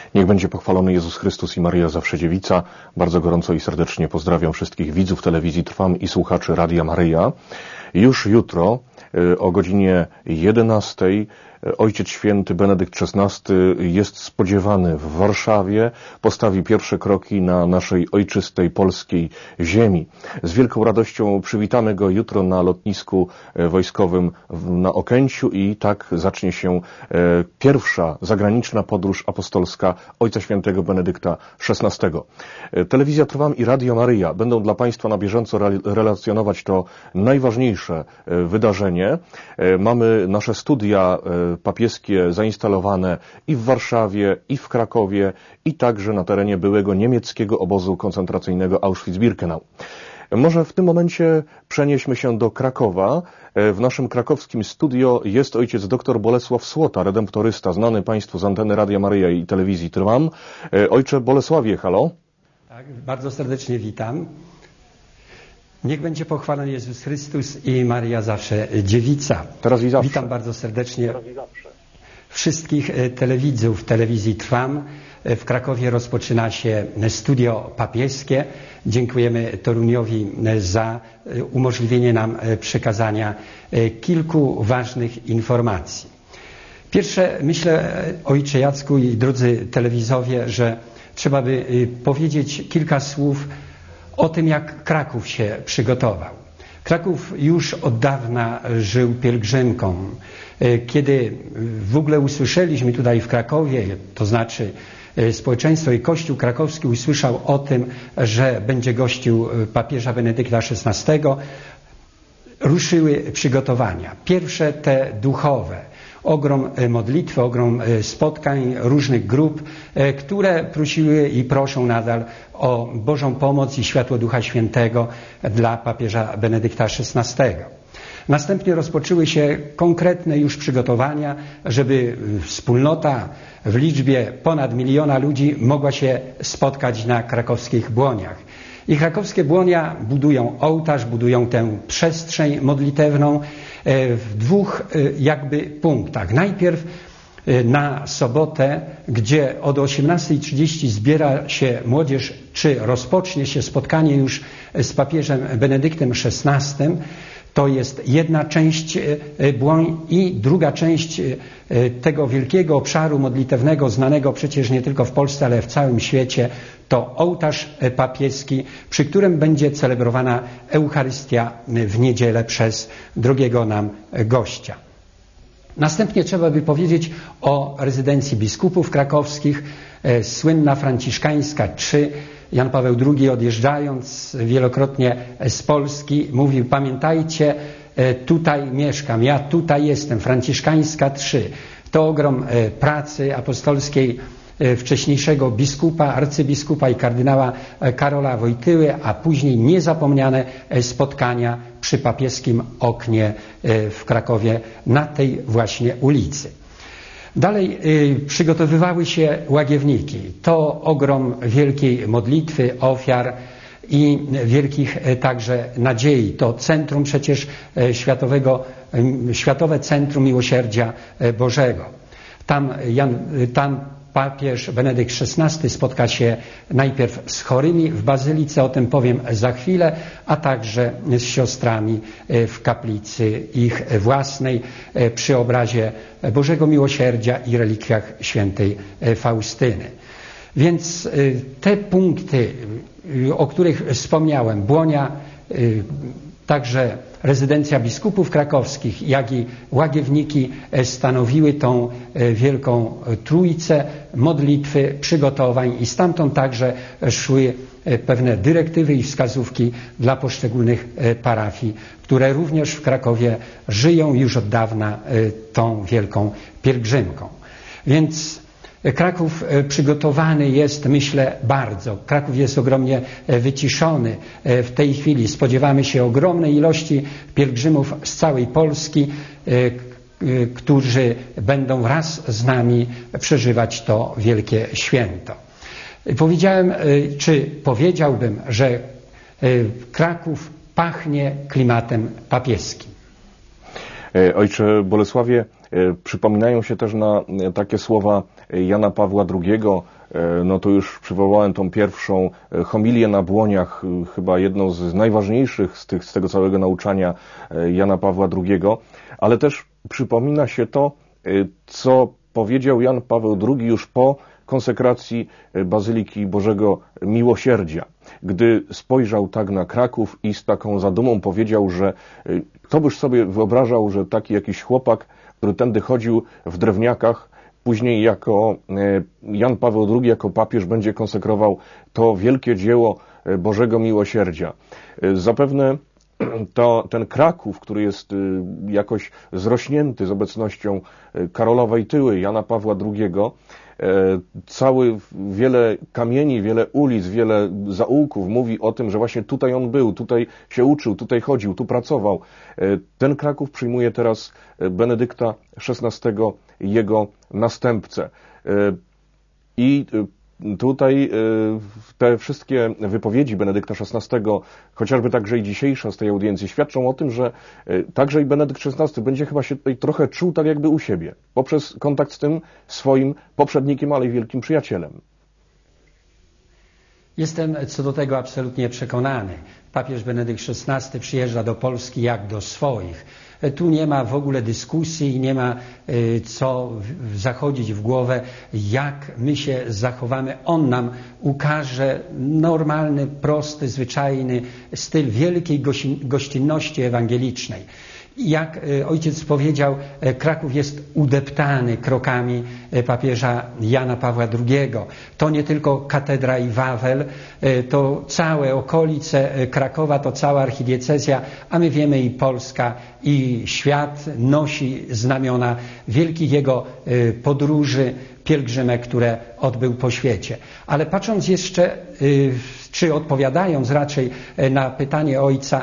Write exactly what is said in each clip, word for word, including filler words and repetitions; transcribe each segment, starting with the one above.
Niech będzie pochwalony Jezus Chrystus i Maryja Zawsze Dziewica. Bardzo gorąco i serdecznie pozdrawiam wszystkich widzów telewizji Trwam i słuchaczy Radia Maryja. Już jutro o godzinie jedenastej Ojciec Święty Benedykt szesnasty jest spodziewany w Warszawie, postawi pierwsze kroki na naszej ojczystej polskiej ziemi. Z wielką radością przywitamy go jutro na lotnisku wojskowym na Okęciu i tak zacznie się pierwsza zagraniczna podróż apostolska Ojca Świętego Benedykta szesnastego. Telewizja Trwam i Radio Maryja będą dla Państwa na bieżąco relacjonować to najważniejsze wydarzenie. Mamy nasze studia papieskie zainstalowane i w Warszawie, i w Krakowie, i także na terenie byłego niemieckiego obozu koncentracyjnego Auschwitz-Birkenau. Może w tym momencie przenieśmy się do Krakowa. W naszym krakowskim studio jest ojciec dr Bolesław Słota, redemptorysta, znany Państwu z anteny Radia Maryja i telewizji Trwam. Ojcze Bolesławie, halo. Tak, bardzo serdecznie witam. Niech będzie pochwalony Jezus Chrystus i Maryja Zawsze Dziewica. Teraz i zawsze. Witam bardzo serdecznie wszystkich telewidzów telewizji Trwam. W Krakowie rozpoczyna się studio papieskie. Dziękujemy Toruniowi za umożliwienie nam przekazania kilku ważnych informacji. Pierwsze, myślę, ojcze Jacku i drodzy telewizowie, że trzeba by powiedzieć kilka słów o tym, jak Kraków się przygotował. Kraków już od dawna żył pielgrzymką. Kiedy w ogóle usłyszeliśmy tutaj w Krakowie, to znaczy społeczeństwo i Kościół krakowski usłyszał o tym, że będzie gościł papieża Benedykta szesnastego, ruszyły przygotowania. Pierwsze te duchowe. Ogrom modlitwy, ogrom spotkań różnych grup, które prosiły i proszą nadal o Bożą pomoc i światło Ducha Świętego dla papieża Benedykta szesnastego. Następnie rozpoczęły się konkretne już przygotowania, żeby wspólnota w liczbie ponad miliona ludzi mogła się spotkać na krakowskich błoniach. I krakowskie błonia budują ołtarz, budują tę przestrzeń modlitewną w dwóch jakby punktach. Najpierw na sobotę, gdzie od osiemnastej trzydzieści zbiera się młodzież, czy rozpocznie się spotkanie już z papieżem Benedyktem szesnastym. To jest jedna część błoń i druga część tego wielkiego obszaru modlitewnego, znanego przecież nie tylko w Polsce, ale w całym świecie, to ołtarz papieski, przy którym będzie celebrowana Eucharystia w niedzielę przez drogiego nam gościa. Następnie trzeba by powiedzieć o rezydencji biskupów krakowskich, słynna franciszkańska trzy. Jan Paweł drugi, odjeżdżając wielokrotnie z Polski, mówił: pamiętajcie, tutaj mieszkam, ja tutaj jestem, franciszkańska trzy. To ogrom pracy apostolskiej wcześniejszego biskupa, arcybiskupa i kardynała Karola Wojtyły, a później niezapomniane spotkania przy papieskim oknie w Krakowie na tej właśnie ulicy. Dalej y, przygotowywały się łagiewniki. To ogrom wielkiej modlitwy, ofiar i wielkich y, także nadziei. To centrum przecież y, światowego, y, Światowe Centrum Miłosierdzia y, Bożego. Tam, Jan, y, tam papież Benedykt szesnasty spotka się najpierw z chorymi w bazylice, o tym powiem za chwilę, a także z siostrami w kaplicy ich własnej przy obrazie Bożego Miłosierdzia i relikwiach świętej Faustyny. Więc te punkty, o których wspomniałem, błonia, także rezydencja biskupów krakowskich, jak i łagiewniki stanowiły tą wielką trójcę modlitwy, przygotowań i stamtąd także szły pewne dyrektywy i wskazówki dla poszczególnych parafii, które również w Krakowie żyją już od dawna tą wielką pielgrzymką. Więc Kraków przygotowany jest, myślę, bardzo. Kraków jest ogromnie wyciszony w tej chwili. Spodziewamy się ogromnej ilości pielgrzymów z całej Polski, którzy będą wraz z nami przeżywać to wielkie święto. Powiedziałem, czy powiedziałbym, że Kraków pachnie klimatem papieskim. Ojcze Bolesławie, przypominają się też na takie słowa Jana Pawła drugiego, no to już przywołałem tą pierwszą homilię na Błoniach, chyba jedną z najważniejszych z, tych, z tego całego nauczania Jana Pawła drugiego, ale też przypomina się to, co powiedział Jan Paweł drugi już po konsekracji Bazyliki Bożego Miłosierdzia, gdy spojrzał tak na Kraków i z taką zadumą powiedział, że kto byś sobie wyobrażał, że taki jakiś chłopak, który tędy chodził w drewniakach, później jako Jan Paweł drugi, jako papież będzie konsekrował to wielkie dzieło Bożego Miłosierdzia. Zapewne to, ten Kraków, który jest jakoś zrośnięty z obecnością Karola Wojtyły, Jana Pawła drugiego, cały, wiele kamieni, wiele ulic, wiele zaułków mówi o tym, że właśnie tutaj on był, tutaj się uczył, tutaj chodził, tu pracował. Ten Kraków przyjmuje teraz Benedykta szesnastego, jego następcę. I tutaj te wszystkie wypowiedzi Benedykta szesnastego, chociażby także i dzisiejsza z tej audiencji, świadczą o tym, że także i Benedykt szesnasty będzie chyba się tutaj trochę czuł tak jakby u siebie, poprzez kontakt z tym swoim poprzednikiem, ale i wielkim przyjacielem. Jestem co do tego absolutnie przekonany. Papież Benedykt szesnasty przyjeżdża do Polski jak do swoich. Tu nie ma w ogóle dyskusji i nie ma co zachodzić w głowę, jak my się zachowamy. On nam ukaże normalny, prosty, zwyczajny styl wielkiej gościnności ewangelicznej. Jak ojciec powiedział, Kraków jest udeptany krokami papieża Jana Pawła drugiego. To nie tylko katedra i Wawel, to całe okolice Krakowa, to cała archidiecezja, a my wiemy i Polska, i świat nosi znamiona wielkich jego podróży, pielgrzymek, które odbył po świecie. Ale patrząc jeszcze, czy odpowiadając raczej na pytanie ojca,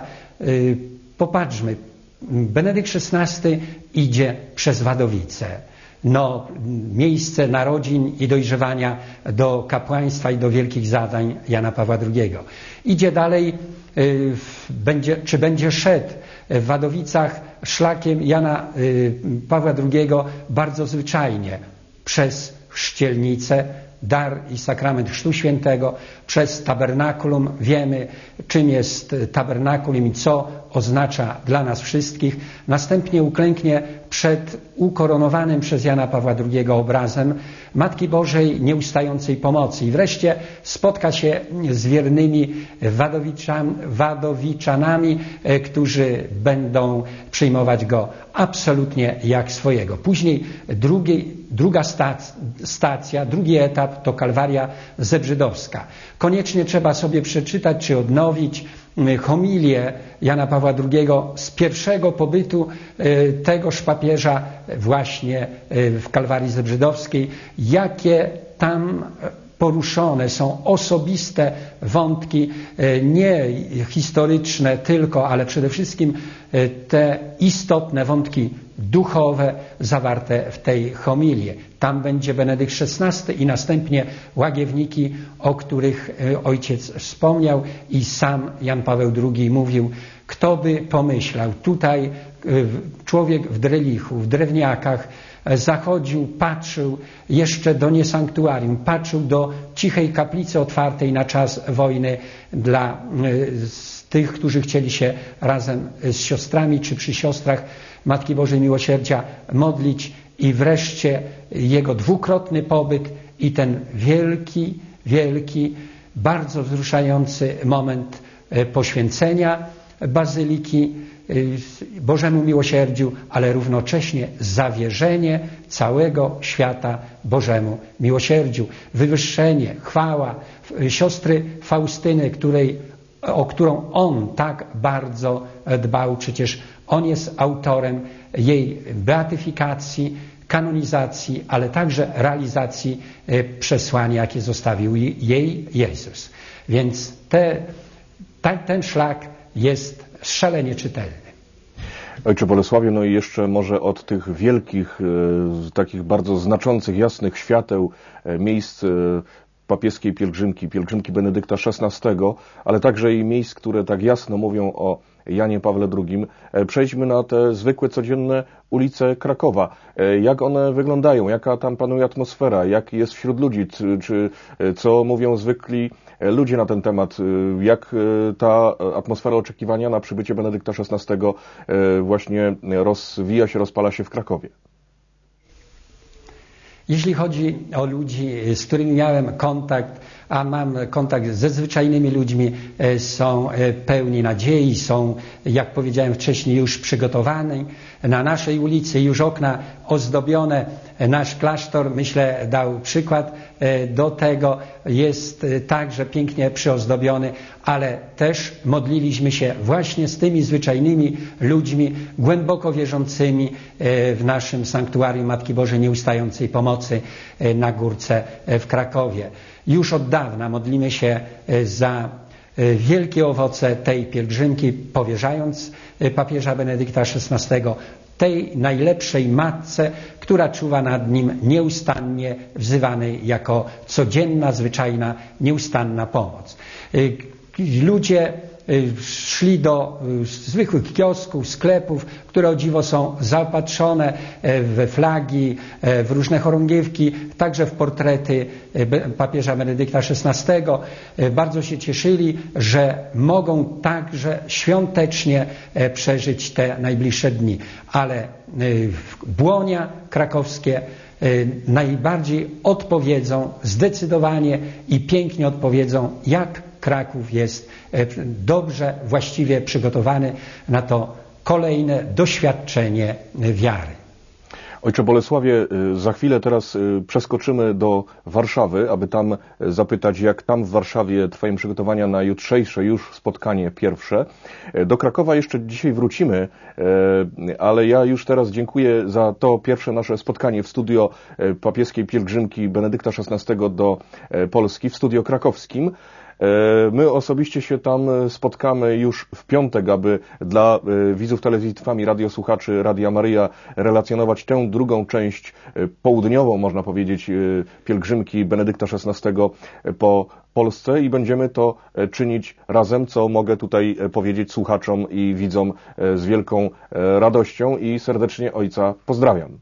popatrzmy, Benedykt szesnasty idzie przez Wadowice, no, miejsce narodzin i dojrzewania do kapłaństwa i do wielkich zadań Jana Pawła drugiego. Idzie dalej, y, będzie, czy będzie szedł w Wadowicach szlakiem Jana y, Pawła drugiego bardzo zwyczajnie, przez chrzcielnicę, dar i sakrament Chrztu Świętego, przez tabernakulum. Wiemy, czym jest tabernakulum i co oznacza dla nas wszystkich. Następnie uklęknie przed ukoronowanym przez Jana Pawła drugiego obrazem Matki Bożej Nieustającej Pomocy. I wreszcie spotka się z wiernymi Wadowiczan, Wadowiczanami, którzy będą przyjmować go absolutnie jak swojego. Później drugi, druga stacja, drugi etap to Kalwaria Zebrzydowska. Koniecznie trzeba sobie przeczytać czy odnowić homilię Jana Pawła drugiego z pierwszego pobytu tegoż papieża właśnie w Kalwarii Zebrzydowskiej. Jakie tam poruszone są osobiste wątki, nie historyczne tylko, ale przede wszystkim te istotne wątki duchowe zawarte w tej homilii. Tam będzie Benedykt szesnasty i następnie łagiewniki, o których ojciec wspomniał i sam Jan Paweł drugi mówił, kto by pomyślał, tutaj człowiek w drelichu, w drewniakach zachodził, patrzył jeszcze do niesanktuarium, patrzył do cichej kaplicy otwartej na czas wojny dla tych, którzy chcieli się razem z siostrami czy przy siostrach Matki Bożej Miłosierdzia modlić i wreszcie jego dwukrotny pobyt i ten wielki, wielki, bardzo wzruszający moment poświęcenia Bazyliki Bożemu Miłosierdziu, ale równocześnie zawierzenie całego świata Bożemu Miłosierdziu. Wywyższenie, chwała siostry Faustyny, której, o którą on tak bardzo dbał. Przecież on jest autorem jej beatyfikacji, kanonizacji, ale także realizacji przesłania, jakie zostawił jej Jezus. Więc te, ta, ten szlak jest szalenie czytelny. Ojcze Bolesławie, no i jeszcze może od tych wielkich, e, takich bardzo znaczących, jasnych świateł, e, miejsc e, papieskiej pielgrzymki, pielgrzymki Benedykta szesnastego, ale także i miejsc, które tak jasno mówią o Janie Pawle drugim. Przejdźmy na te zwykłe, codzienne ulice Krakowa. Jak one wyglądają? Jaka tam panuje atmosfera? Jak jest wśród ludzi? Czy, czy co mówią zwykli ludzie na ten temat? Jak ta atmosfera oczekiwania na przybycie Benedykta szesnastego właśnie rozwija się, rozpala się w Krakowie? Jeśli chodzi o ludzi, z którymi miałem kontakt, a mam kontakt ze zwyczajnymi ludźmi, są pełni nadziei, są, jak powiedziałem wcześniej, już przygotowani. Na naszej ulicy już okna ozdobione. Nasz klasztor, myślę, dał przykład do tego. Jest także pięknie przyozdobiony, ale też modliliśmy się właśnie z tymi zwyczajnymi ludźmi, głęboko wierzącymi w naszym sanktuarium Matki Bożej Nieustającej Pomocy na Górce w Krakowie. Już od dawna modlimy się za wielkie owoce tej pielgrzymki, powierzając papieża Benedykta szesnastego tej najlepszej matce, która czuwa nad nim nieustannie, wzywanej jako codzienna, zwyczajna, nieustanna pomoc. Ludzie szli do zwykłych kiosków, sklepów, które o dziwo są zaopatrzone we flagi, w różne chorągiewki, także w portrety papieża Benedykta szesnastego. Bardzo się cieszyli, że mogą także świątecznie przeżyć te najbliższe dni. Ale błonia krakowskie najbardziej odpowiedzą, zdecydowanie i pięknie odpowiedzą, jak Kraków jest dobrze, właściwie przygotowany na to kolejne doświadczenie wiary. Ojcze Bolesławie, za chwilę teraz przeskoczymy do Warszawy, aby tam zapytać, jak tam w Warszawie trwają przygotowania na jutrzejsze już spotkanie pierwsze. Do Krakowa jeszcze dzisiaj wrócimy, ale ja już teraz dziękuję za to pierwsze nasze spotkanie w studio papieskiej pielgrzymki Benedykta szesnastego do Polski, w studio krakowskim. My osobiście się tam spotkamy już w piątek, aby dla widzów telewizji Trwam i radiosłuchaczy Radia Maryja relacjonować tę drugą część południową, można powiedzieć, pielgrzymki Benedykta szesnastego po Polsce i będziemy to czynić razem, co mogę tutaj powiedzieć słuchaczom i widzom z wielką radością i serdecznie ojca pozdrawiam.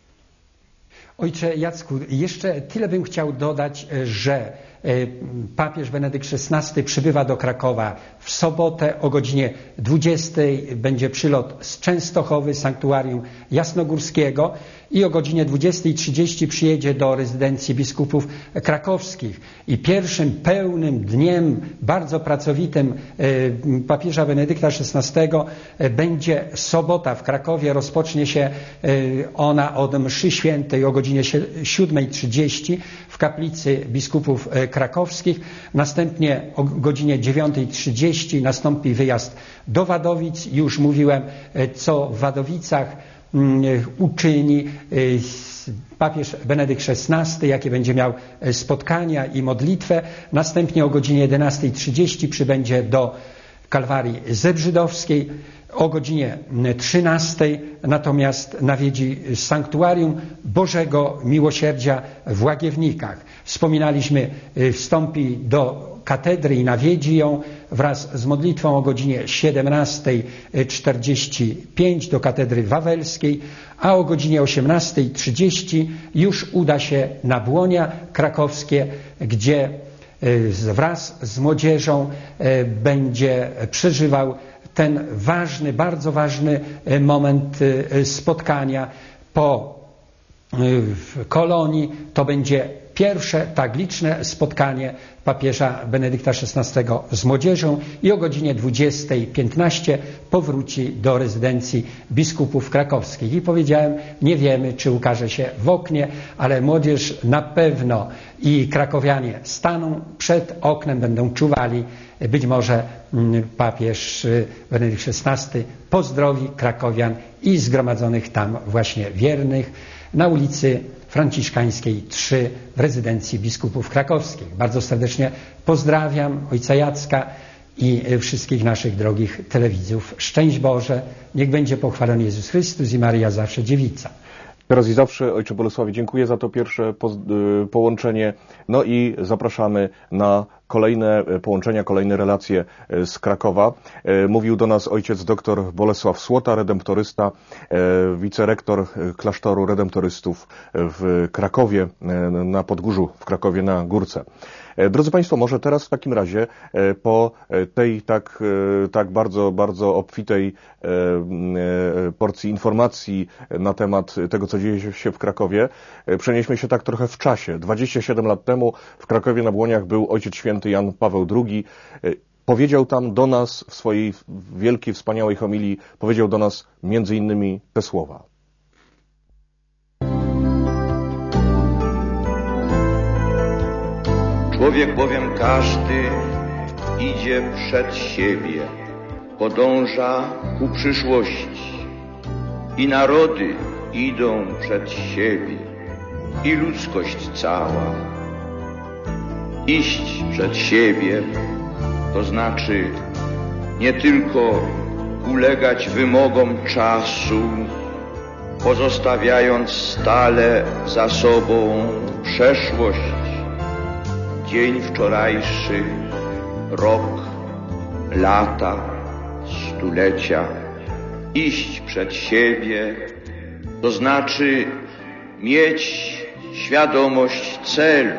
Ojcze Jacku, jeszcze tyle bym chciał dodać, że papież Benedykt szesnasty przybywa do Krakowa w sobotę o godzinie dwudziestej. Będzie przylot z Częstochowy, sanktuarium jasnogórskiego i o godzinie dwudziestej trzydzieści przyjedzie do rezydencji biskupów krakowskich. I pierwszym pełnym dniem, bardzo pracowitym papieża Benedykta szesnastego będzie sobota w Krakowie. Rozpocznie się ona od mszy świętej o godzinie siódmej trzydzieści w kaplicy biskupów krakowskich. Następnie o godzinie dziewiątej trzydzieści nastąpi wyjazd do Wadowic. Już mówiłem, co w Wadowicach uczyni papież Benedykt szesnasty, jakie będzie miał spotkania i modlitwę. Następnie o godzinie jedenastej trzydzieści przybędzie do Kalwarii Zebrzydowskiej. O godzinie trzynastej natomiast nawiedzi sanktuarium Bożego Miłosierdzia w Łagiewnikach. Wspominaliśmy, wstąpi do katedry i nawiedzi ją wraz z modlitwą o godzinie siedemnastej czterdzieści pięć do katedry wawelskiej, a o godzinie osiemnastej trzydzieści już uda się na Błonia krakowskie, gdzie wraz z młodzieżą będzie przeżywał ten ważny, bardzo ważny moment spotkania po kolonii. To będzie pierwsze tak liczne spotkanie papieża Benedykta szesnastego z młodzieżą i o godzinie dwudziestej piętnaście powróci do rezydencji biskupów krakowskich. I powiedziałem, nie wiemy, czy ukaże się w oknie, ale młodzież na pewno i krakowianie staną przed oknem, będą czuwali. Być może papież Benedykt szesnasty pozdrowi krakowian i zgromadzonych tam właśnie wiernych na ulicy Franciszkańskiej trzy w rezydencji biskupów krakowskich. Bardzo serdecznie pozdrawiam ojca Jacka i wszystkich naszych drogich telewidzów. Szczęść Boże, niech będzie pochwalony Jezus Chrystus i Maryja zawsze dziewica. Teraz i zawsze, ojcze Bolesławie, dziękuję za to pierwsze połączenie. No i zapraszamy na kolejne połączenia, kolejne relacje z Krakowa. Mówił do nas ojciec dr Bolesław Słota, redemptorysta, wicerektor klasztoru redemptorystów w Krakowie, na Podgórzu, w Krakowie na Górce. Drodzy Państwo, może teraz w takim razie po tej tak, tak bardzo, bardzo obfitej porcji informacji na temat tego, co dzieje się w Krakowie, przenieśmy się tak trochę w czasie. dwadzieścia siedem lat temu w Krakowie na Błoniach był Ojciec Święty Jan Paweł drugi. Powiedział tam do nas w swojej wielkiej, wspaniałej homilii, powiedział do nas między innymi te słowa. Człowiek bowiem każdy idzie przed siebie, podąża ku przyszłości. I narody idą przed siebie, i ludzkość cała. Iść przed siebie to znaczy nie tylko ulegać wymogom czasu, pozostawiając stale za sobą przeszłość, dzień wczorajszy, rok, lata, stulecia. Iść przed siebie to znaczy mieć świadomość celu.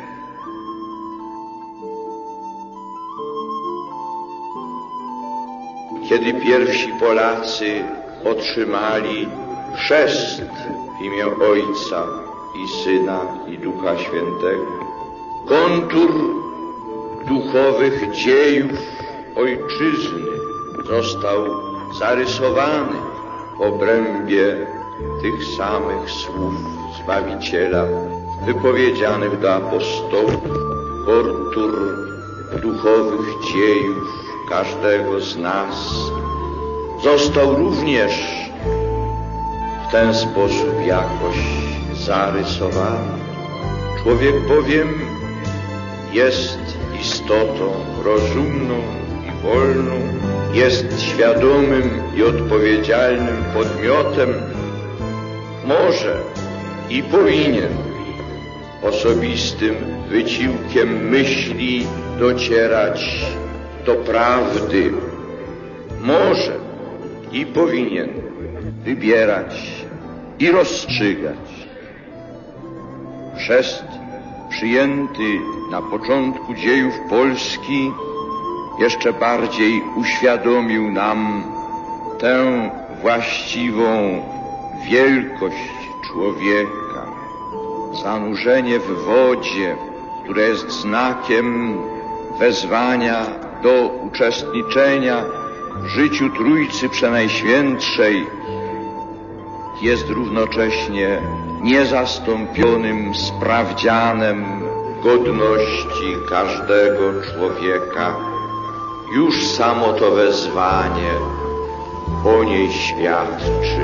Kiedy pierwsi Polacy otrzymali chrzest w imię Ojca i Syna i Ducha Świętego, kontur duchowych dziejów ojczyzny został zarysowany w obrębie tych samych słów Zbawiciela wypowiedzianych do apostołów. Kontur duchowych dziejów każdego z nas został również w ten sposób jakoś zarysowany. Człowiek bowiem jest istotą rozumną i wolną, jest świadomym i odpowiedzialnym podmiotem, może i powinien osobistym wysiłkiem myśli docierać do prawdy, może i powinien wybierać i rozstrzygać. Chrzest przyjęty na początku dziejów Polski jeszcze bardziej uświadomił nam tę właściwą wielkość człowieka. Zanurzenie w wodzie, które jest znakiem wezwania do uczestniczenia w życiu Trójcy Przenajświętszej, jest równocześnie niezastąpionym sprawdzianem godności każdego człowieka. Już samo to wezwanie o niej świadczy.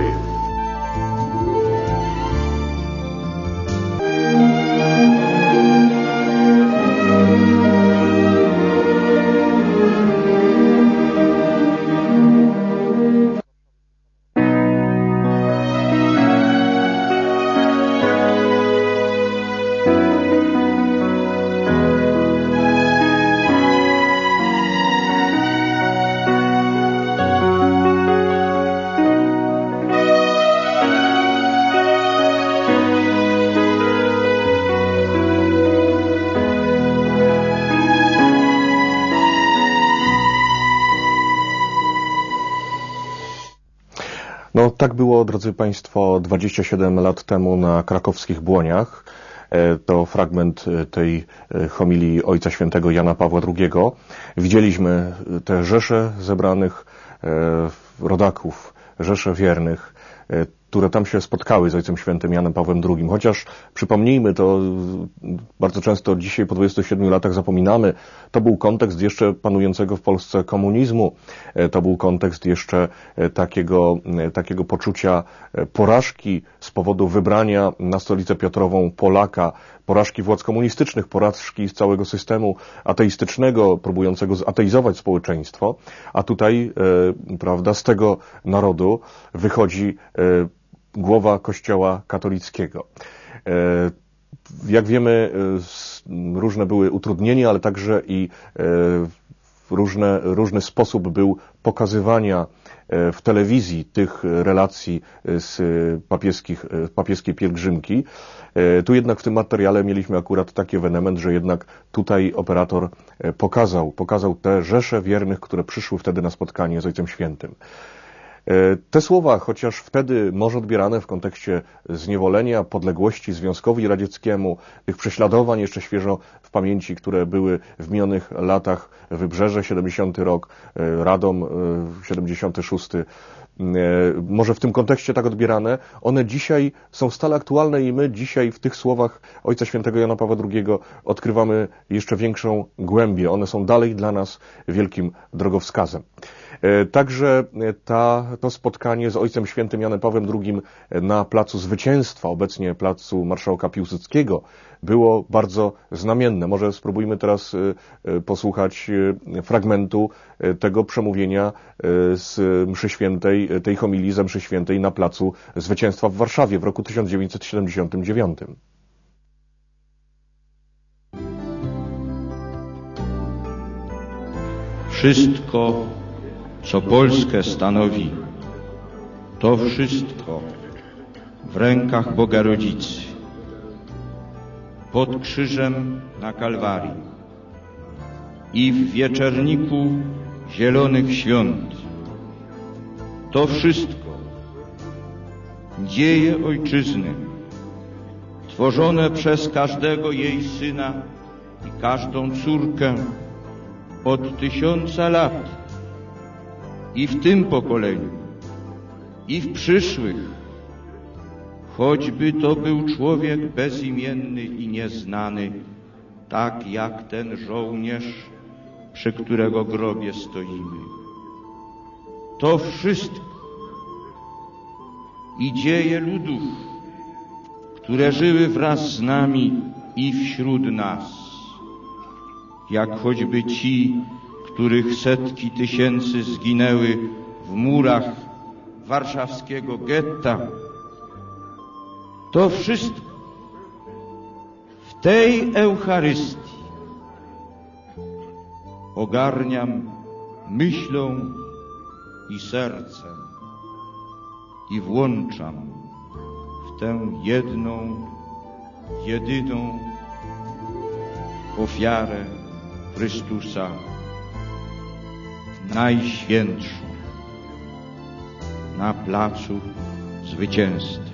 No tak było, drodzy Państwo, dwadzieścia siedem lat temu na krakowskich Błoniach. To fragment tej homilii Ojca Świętego Jana Pawła drugiego. Widzieliśmy te rzesze zebranych rodaków, rzesze wiernych, które tam się spotkały z Ojcem Świętym Janem Pawłem drugim. Chociaż przypomnijmy, to bardzo często dzisiaj po dwudziestu siedmiu latach zapominamy, to był kontekst jeszcze panującego w Polsce komunizmu. To był kontekst jeszcze takiego, takiego poczucia porażki z powodu wybrania na Stolicę Piotrową Polaka, porażki władz komunistycznych, porażki z całego systemu ateistycznego, próbującego zateizować społeczeństwo. A tutaj, prawda, z tego narodu wychodzi głowa Kościoła katolickiego. Jak wiemy, różne były utrudnienia, ale także i różne, różny sposób był pokazywania w telewizji tych relacji z papieskich, papieskiej pielgrzymki. Tu jednak w tym materiale mieliśmy akurat taki ewenement, że jednak tutaj operator pokazał, pokazał te rzesze wiernych, które przyszły wtedy na spotkanie z Ojcem Świętym. Te słowa, chociaż wtedy może odbierane w kontekście zniewolenia, podległości Związkowi Radzieckiemu, tych prześladowań jeszcze świeżo w pamięci, które były w minionych latach, Wybrzeże, siedemdziesiąty rok, Radom, siedemdziesiąty szósty, może w tym kontekście tak odbierane, one dzisiaj są stale aktualne i my dzisiaj w tych słowach Ojca Świętego Jana Pawła drugiego odkrywamy jeszcze większą głębię. One są dalej dla nas wielkim drogowskazem. Także ta, to spotkanie z Ojcem Świętym Janem Pawłem drugim na Placu Zwycięstwa, obecnie Placu Marszałka Piłsudskiego, było bardzo znamienne. Może spróbujmy teraz posłuchać fragmentu tego przemówienia z mszy świętej, tej homilii ze mszy świętej na Placu Zwycięstwa w Warszawie w roku tysiąc dziewięćset siedemdziesiątym dziewiątym. Wszystko, co Polskę stanowi, to wszystko w rękach Boga Rodzicy, pod krzyżem na Kalwarii i w wieczerniku Zielonych Świąt. To wszystko dzieje Ojczyzny, tworzone przez każdego jej syna i każdą córkę od tysiąca lat i w tym pokoleniu, i w przyszłych, choćby to był człowiek bezimienny i nieznany, tak jak ten żołnierz, przy którego grobie stoimy. To wszystko i dzieje ludów, które żyły wraz z nami i wśród nas, jak choćby ci, których setki tysięcy zginęły w murach warszawskiego getta. To wszystko w tej Eucharystii ogarniam myślą i sercem i włączam w tę jedną, jedyną ofiarę Chrystusa, najświętszą, na Placu Zwycięstwa.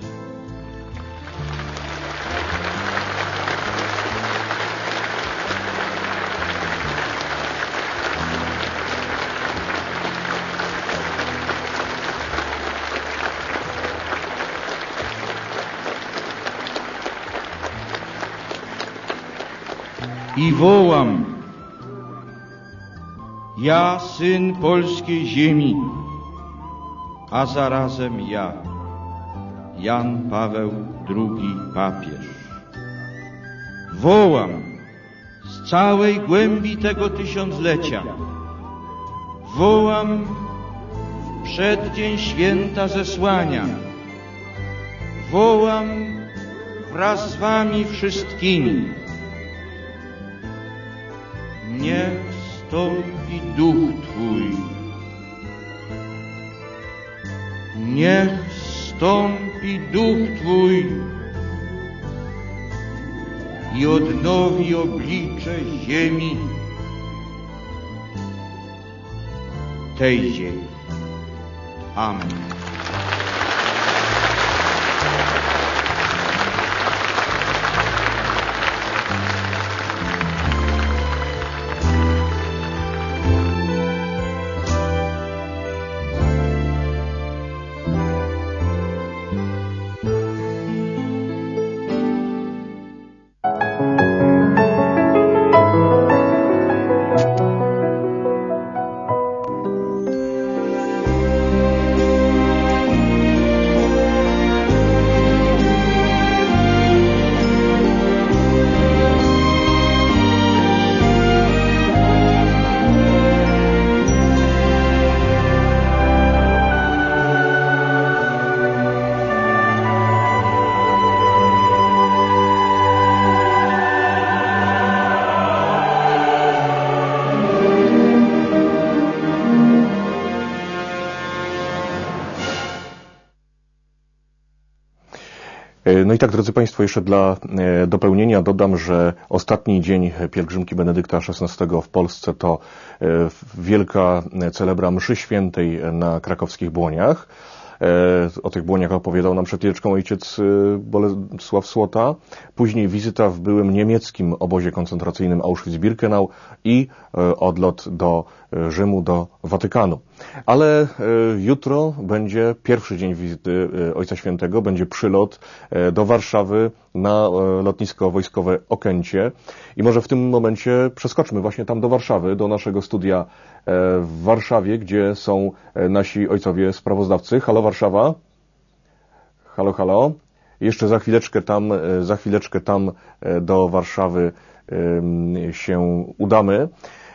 I wołam: ja, syn polskiej ziemi, a zarazem ja, Jan Paweł drugi papież. Wołam z całej głębi tego tysiąclecia. Wołam w przeddzień święta zesłania. Wołam wraz z wami wszystkimi. Niech stąpi duch Twój. Niech stąpi duch Twój i odnowi oblicze ziemi, tej ziemi. Amen. No i tak, drodzy Państwo, jeszcze dla dopełnienia dodam, że ostatni dzień pielgrzymki Benedykta szesnastego w Polsce to wielka celebra mszy świętej na krakowskich Błoniach. O tych Błoniach opowiadał nam przed chwileczką ojciec Bolesław Słota. Później wizyta w byłym niemieckim obozie koncentracyjnym Auschwitz-Birkenau i odlot do Rzymu, do Watykanu. Ale jutro będzie pierwszy dzień wizyty Ojca Świętego, będzie przylot do Warszawy na lotnisko wojskowe Okęcie. I może w tym momencie przeskoczmy właśnie tam do Warszawy, do naszego studia w Warszawie, gdzie są nasi ojcowie sprawozdawcy. Halo Warszawa? Halo, halo? Jeszcze za chwileczkę tam, za chwileczkę tam do Warszawy się udamy.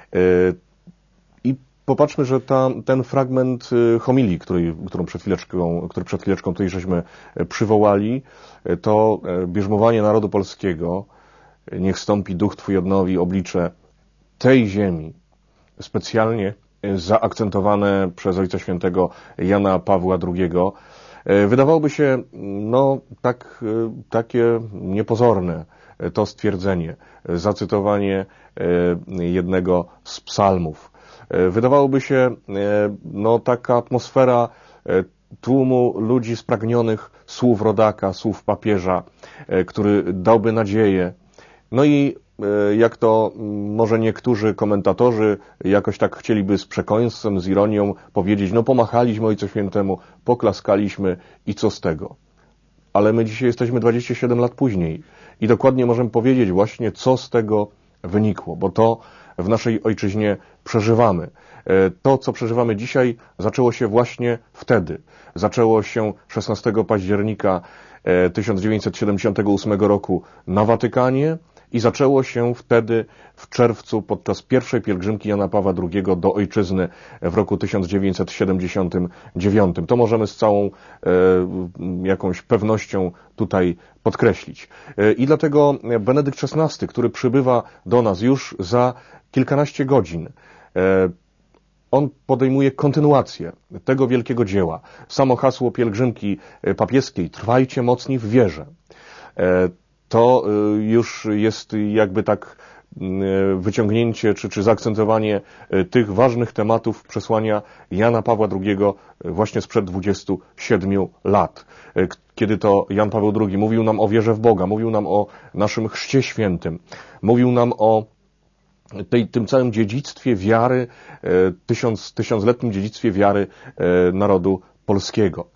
I popatrzmy, że ta, ten fragment homilii, który, którą przed chwileczką, który przed chwileczką tutaj żeśmy przywołali, to bierzmowanie narodu polskiego, niech stąpi duch Twój, odnowi oblicze tej ziemi, specjalnie zaakcentowane przez Ojca Świętego Jana Pawła drugiego. Wydawałoby się, no, tak, takie niepozorne to stwierdzenie, zacytowanie jednego z psalmów. Wydawałoby się, no, taka atmosfera tłumu ludzi spragnionych słów rodaka, słów papieża, który dałby nadzieję. No i jak to może niektórzy komentatorzy jakoś tak chcieliby z przekąsem, z ironią powiedzieć, no pomachaliśmy Ojcu Świętemu, poklaskaliśmy i co z tego? Ale my dzisiaj jesteśmy dwadzieścia siedem lat później i dokładnie możemy powiedzieć właśnie, co z tego wynikło, bo to w naszej ojczyźnie przeżywamy. To, co przeżywamy dzisiaj, zaczęło się właśnie wtedy. Zaczęło się szesnastego października tysiąc dziewięćset siedemdziesiątego ósmego roku na Watykanie i zaczęło się wtedy w czerwcu podczas pierwszej pielgrzymki Jana Pawła drugiego do ojczyzny w roku tysiąc dziewięćset siedemdziesiątym dziewiątym. To możemy z całą e, jakąś pewnością tutaj podkreślić. E, I dlatego Benedykt szesnasty, który przybywa do nas już za kilkanaście godzin, e, on podejmuje kontynuację tego wielkiego dzieła. Samo hasło pielgrzymki papieskiej, trwajcie mocni w wierze. E, to już jest jakby tak wyciągnięcie czy, czy zaakcentowanie tych ważnych tematów przesłania Jana Pawła drugiego właśnie sprzed dwudziestu siedmiu lat. Kiedy to Jan Paweł drugi mówił nam o wierze w Boga, mówił nam o naszym chrzcie świętym, mówił nam o tej, tym całym dziedzictwie wiary, tysiąc, tysiącletnim dziedzictwie wiary narodu polskiego.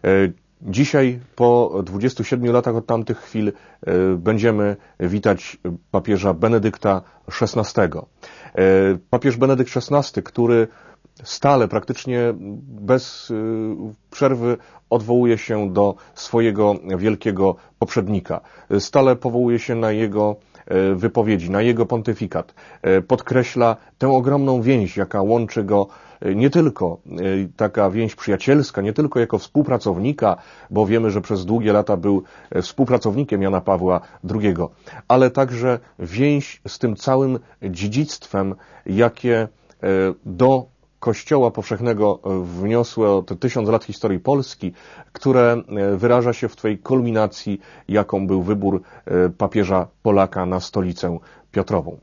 Dzisiaj, po dwudziestu siedmiu latach od tamtych chwil, będziemy witać papieża Benedykta szesnastego. Papież Benedykt szesnasty, który stale, praktycznie bez przerwy odwołuje się do swojego wielkiego poprzednika. Stale powołuje się na jego wypowiedzi, na jego pontyfikat. Podkreśla tę ogromną więź, jaka łączy go nie tylko taka więź przyjacielska, nie tylko jako współpracownika, bo wiemy, że przez długie lata był współpracownikiem Jana Pawła drugiego, ale także więź z tym całym dziedzictwem, jakie do Kościoła powszechnego wniosło te tysiąc lat historii Polski, które wyraża się w tej kulminacji, jaką był wybór papieża Polaka na stolicę Piotrową.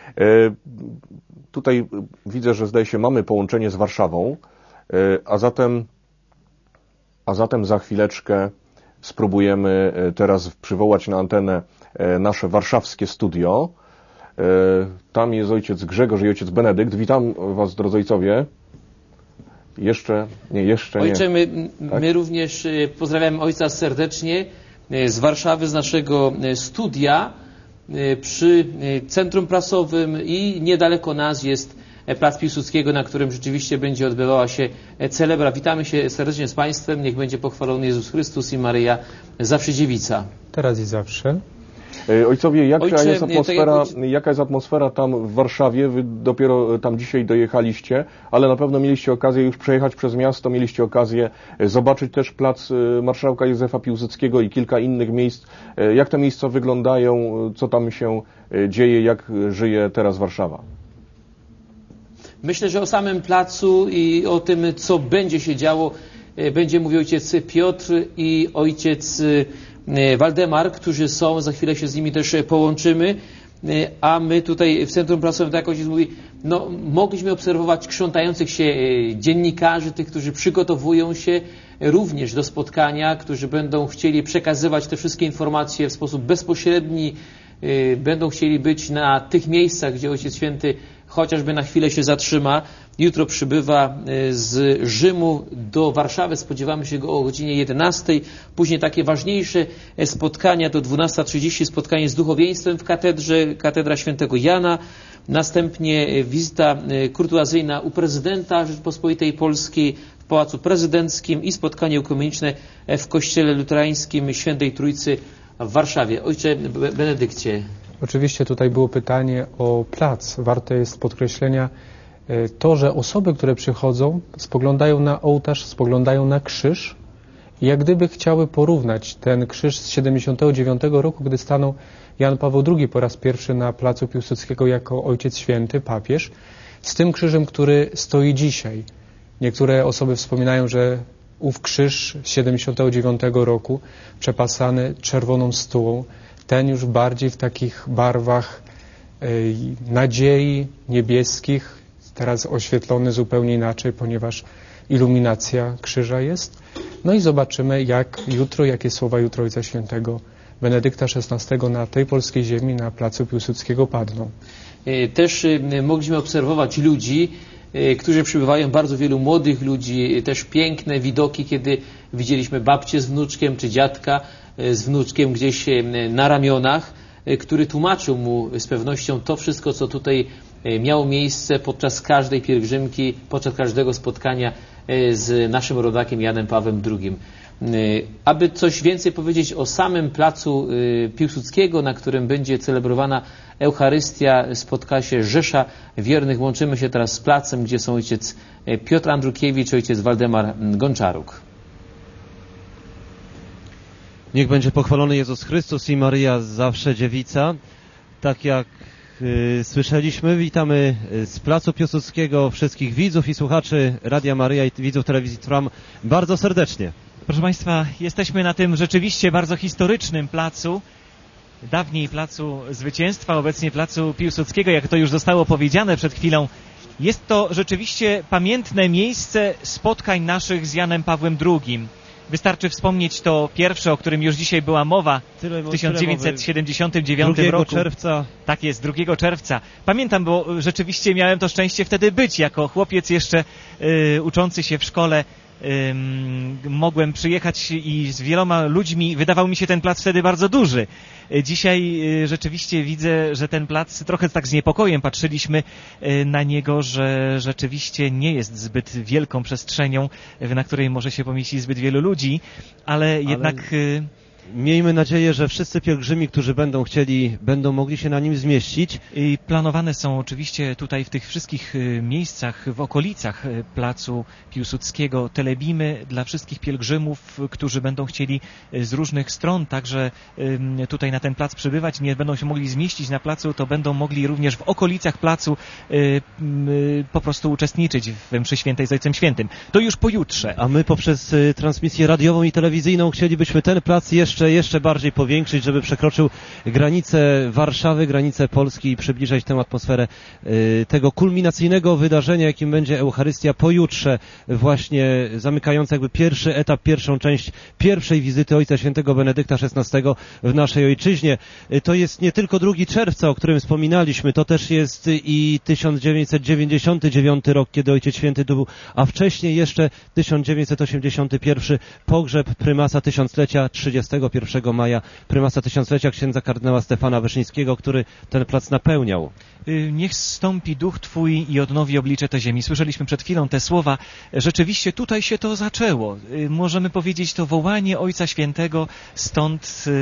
Tutaj widzę, że zdaje się mamy połączenie z Warszawą, a zatem, a zatem za chwileczkę spróbujemy teraz przywołać na antenę nasze warszawskie studio. Tam jest ojciec Grzegorz i ojciec Benedykt. Witam was, drodzy ojcowie. Jeszcze, nie, jeszcze nie. Ojcze, my, tak? my również pozdrawiamy ojca serdecznie z Warszawy, z naszego studia przy Centrum Prasowym i niedaleko nas jest Plac Piłsudskiego, na którym rzeczywiście będzie odbywała się celebra. Witamy się serdecznie z Państwem. Niech będzie pochwalony Jezus Chrystus i Maryja zawsze dziewica. Teraz i zawsze. Ojcowie, jaka, Ojcze, jest atmosfera, tak jak... jaka jest atmosfera tam w Warszawie? Wy dopiero tam dzisiaj dojechaliście, ale na pewno mieliście okazję już przejechać przez miasto, mieliście okazję zobaczyć też plac marszałka Józefa Piłsudskiego i kilka innych miejsc. Jak te miejsca wyglądają, co tam się dzieje, jak żyje teraz Warszawa? Myślę, że o samym placu i o tym, co będzie się działo, będzie mówił ojciec Piotr i ojciec Waldemar, którzy są, za chwilę się z nimi też połączymy, a my tutaj w Centrum Prasowym, tak jak ojciec mówi, no, mogliśmy obserwować krzątających się dziennikarzy, tych, którzy przygotowują się również do spotkania, którzy będą chcieli przekazywać te wszystkie informacje w sposób bezpośredni, będą chcieli być na tych miejscach, gdzie Ojciec Święty chociażby na chwilę się zatrzyma. Jutro przybywa z Rzymu do Warszawy, spodziewamy się go o godzinie jedenastej. Później takie ważniejsze spotkania do dwunasta trzydzieści, spotkanie z duchowieństwem w katedrze, katedra świętego Jana. Następnie wizyta kurtuazyjna u prezydenta Rzeczypospolitej Polskiej w Pałacu Prezydenckim i spotkanie ekumeniczne w Kościele Luterańskim Świętej Trójcy w Warszawie. Ojcze Benedykcie. Oczywiście tutaj było pytanie o plac. Warte jest podkreślenia to, że osoby, które przychodzą, spoglądają na ołtarz, spoglądają na krzyż i jak gdyby chciały porównać ten krzyż z siedemdziesiątego dziewiątego roku, gdy stanął Jan Paweł drugi po raz pierwszy na placu Piłsudskiego jako Ojciec Święty, papież, z tym krzyżem, który stoi dzisiaj. Niektóre osoby wspominają, że ów krzyż z siedemdziesiątego dziewiątego roku, przepasany czerwoną stułą, ten już bardziej w takich barwach y, nadziei niebieskich, teraz oświetlony zupełnie inaczej, ponieważ iluminacja krzyża jest. No i zobaczymy, jak jutro, jakie słowa jutro Ojca Świętego Benedykta szesnastego na tej polskiej ziemi, na placu Piłsudskiego padną. Też mogliśmy obserwować ludzi, którzy przybywają, bardzo wielu młodych ludzi, też piękne widoki, kiedy widzieliśmy babcię z wnuczkiem, czy dziadka z wnuczkiem gdzieś na ramionach, który tłumaczył mu z pewnością to wszystko, co tutaj miało miejsce podczas każdej pielgrzymki, podczas każdego spotkania z naszym rodakiem Janem Pawłem drugim. Aby coś więcej powiedzieć o samym placu Piłsudskiego, na którym będzie celebrowana Eucharystia, spotka się Rzesza Wiernych. Łączymy się teraz z placem, gdzie są ojciec Piotr Andrukiewicz, ojciec Waldemar Gonczaruk. Niech będzie pochwalony Jezus Chrystus i Maryja zawsze dziewica. Tak jak y, słyszeliśmy, witamy z placu Piłsudskiego wszystkich widzów i słuchaczy Radia Maryja i widzów telewizji Trwam bardzo serdecznie. Proszę Państwa, jesteśmy na tym rzeczywiście bardzo historycznym placu, dawniej placu Zwycięstwa, obecnie placu Piłsudskiego, jak to już zostało powiedziane przed chwilą. Jest to rzeczywiście pamiętne miejsce spotkań naszych z Janem Pawłem drugim. Wystarczy wspomnieć to pierwsze, o którym już dzisiaj była mowa, w tysiąc dziewięćset siedemdziesiątym dziewiątym roku. drugiego czerwca. Tak jest, drugiego czerwca. Pamiętam, bo rzeczywiście miałem to szczęście wtedy być, jako chłopiec jeszcze y, uczący się w szkole. Mogłem przyjechać i z wieloma ludźmi, wydawał mi się ten plac wtedy bardzo duży. Dzisiaj rzeczywiście widzę, że ten plac, trochę tak z niepokojem patrzyliśmy na niego, że rzeczywiście nie jest zbyt wielką przestrzenią, na której może się pomieścić zbyt wielu ludzi, ale jednak... Ale... Miejmy nadzieję, że wszyscy pielgrzymi, którzy będą chcieli, będą mogli się na nim zmieścić. I planowane są oczywiście tutaj w tych wszystkich miejscach, w okolicach placu Piłsudskiego telebimy dla wszystkich pielgrzymów, którzy będą chcieli z różnych stron także tutaj na ten plac przybywać. Nie będą się mogli zmieścić na placu, to będą mogli również w okolicach placu po prostu uczestniczyć w mszy świętej z Ojcem Świętym. To już pojutrze. A my poprzez transmisję radiową i telewizyjną chcielibyśmy ten plac jeszcze Jeszcze, jeszcze bardziej powiększyć, żeby przekroczył granice Warszawy, granice Polski i przybliżać tę atmosferę y, tego kulminacyjnego wydarzenia, jakim będzie Eucharystia pojutrze, właśnie zamykająca jakby pierwszy etap, pierwszą część pierwszej wizyty Ojca Świętego Benedykta szesnastego w naszej ojczyźnie. Y, to jest nie tylko drugiego czerwca, o którym wspominaliśmy, to też jest i tysiąc dziewięćset dziewięćdziesiąty dziewiąty rok, kiedy Ojciec Święty tu był, a wcześniej jeszcze tysiąc dziewięćset osiemdziesiąty pierwszy pogrzeb prymasa tysiąclecia trzydziestego pierwszego maja, prymasa tysiąclecia księdza kardynała Stefana Wyszyńskiego, który ten plac napełniał. Niech zstąpi duch Twój i odnowi oblicze te ziemi. Słyszeliśmy przed chwilą te słowa. Rzeczywiście tutaj się to zaczęło. Możemy powiedzieć to wołanie Ojca Świętego, stąd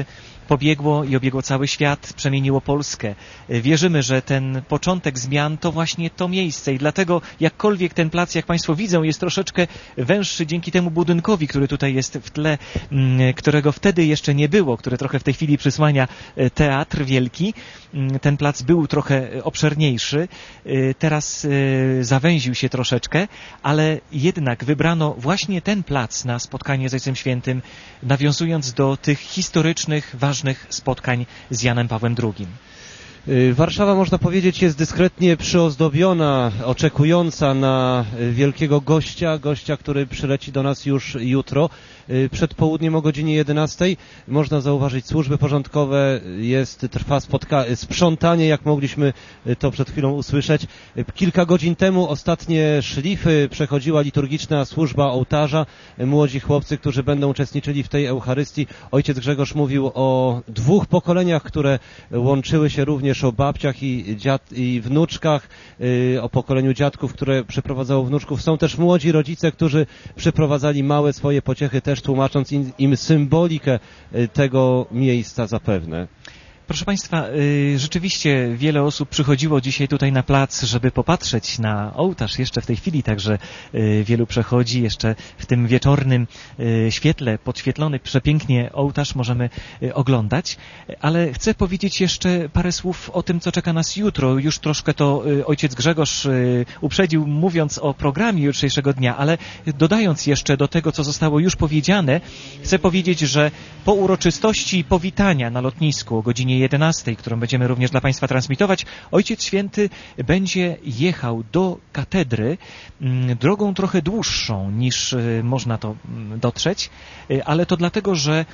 pobiegło i obiegło cały świat, przemieniło Polskę. Wierzymy, że ten początek zmian to właśnie to miejsce i dlatego jakkolwiek ten plac, jak Państwo widzą, jest troszeczkę węższy dzięki temu budynkowi, który tutaj jest w tle, którego wtedy jeszcze nie było, które trochę w tej chwili przysłania teatr wielki. Ten plac był trochę obszerniejszy, teraz zawęził się troszeczkę, ale jednak wybrano właśnie ten plac na spotkanie z Ojcem Świętym, nawiązując do tych historycznych, ważnych spotkań z Janem Pawłem drugim. Warszawa, można powiedzieć, jest dyskretnie przyozdobiona, oczekująca na wielkiego gościa, gościa, który przyleci do nas już jutro. Przed południem o godzinie jedenastej można zauważyć służby porządkowe, jest, trwa spotka- sprzątanie, jak mogliśmy to przed chwilą usłyszeć. Kilka godzin temu ostatnie szlify przechodziła liturgiczna służba ołtarza. Młodzi chłopcy, którzy będą uczestniczyli w tej Eucharystii. Ojciec Grzegorz mówił o dwóch pokoleniach, które łączyły się również, o babciach i, dziad- i wnuczkach, o pokoleniu dziadków, które przyprowadzało wnuczków. Są też młodzi rodzice, którzy przyprowadzali małe swoje pociechy, też tłumacząc im, im symbolikę tego miejsca zapewne. Proszę Państwa, rzeczywiście wiele osób przychodziło dzisiaj tutaj na plac, żeby popatrzeć na ołtarz. Jeszcze w tej chwili także wielu przechodzi. Jeszcze w tym wieczornym świetle podświetlony przepięknie ołtarz możemy oglądać. Ale chcę powiedzieć jeszcze parę słów o tym, co czeka nas jutro. Już troszkę to ojciec Grzegorz uprzedził, mówiąc o programie jutrzejszego dnia, ale dodając jeszcze do tego, co zostało już powiedziane, chcę powiedzieć, że po uroczystości powitania na lotnisku o godzinie jedenastej, którą będziemy również dla Państwa transmitować, Ojciec Święty będzie jechał do katedry drogą trochę dłuższą niż można to dotrzeć, ale to dlatego, że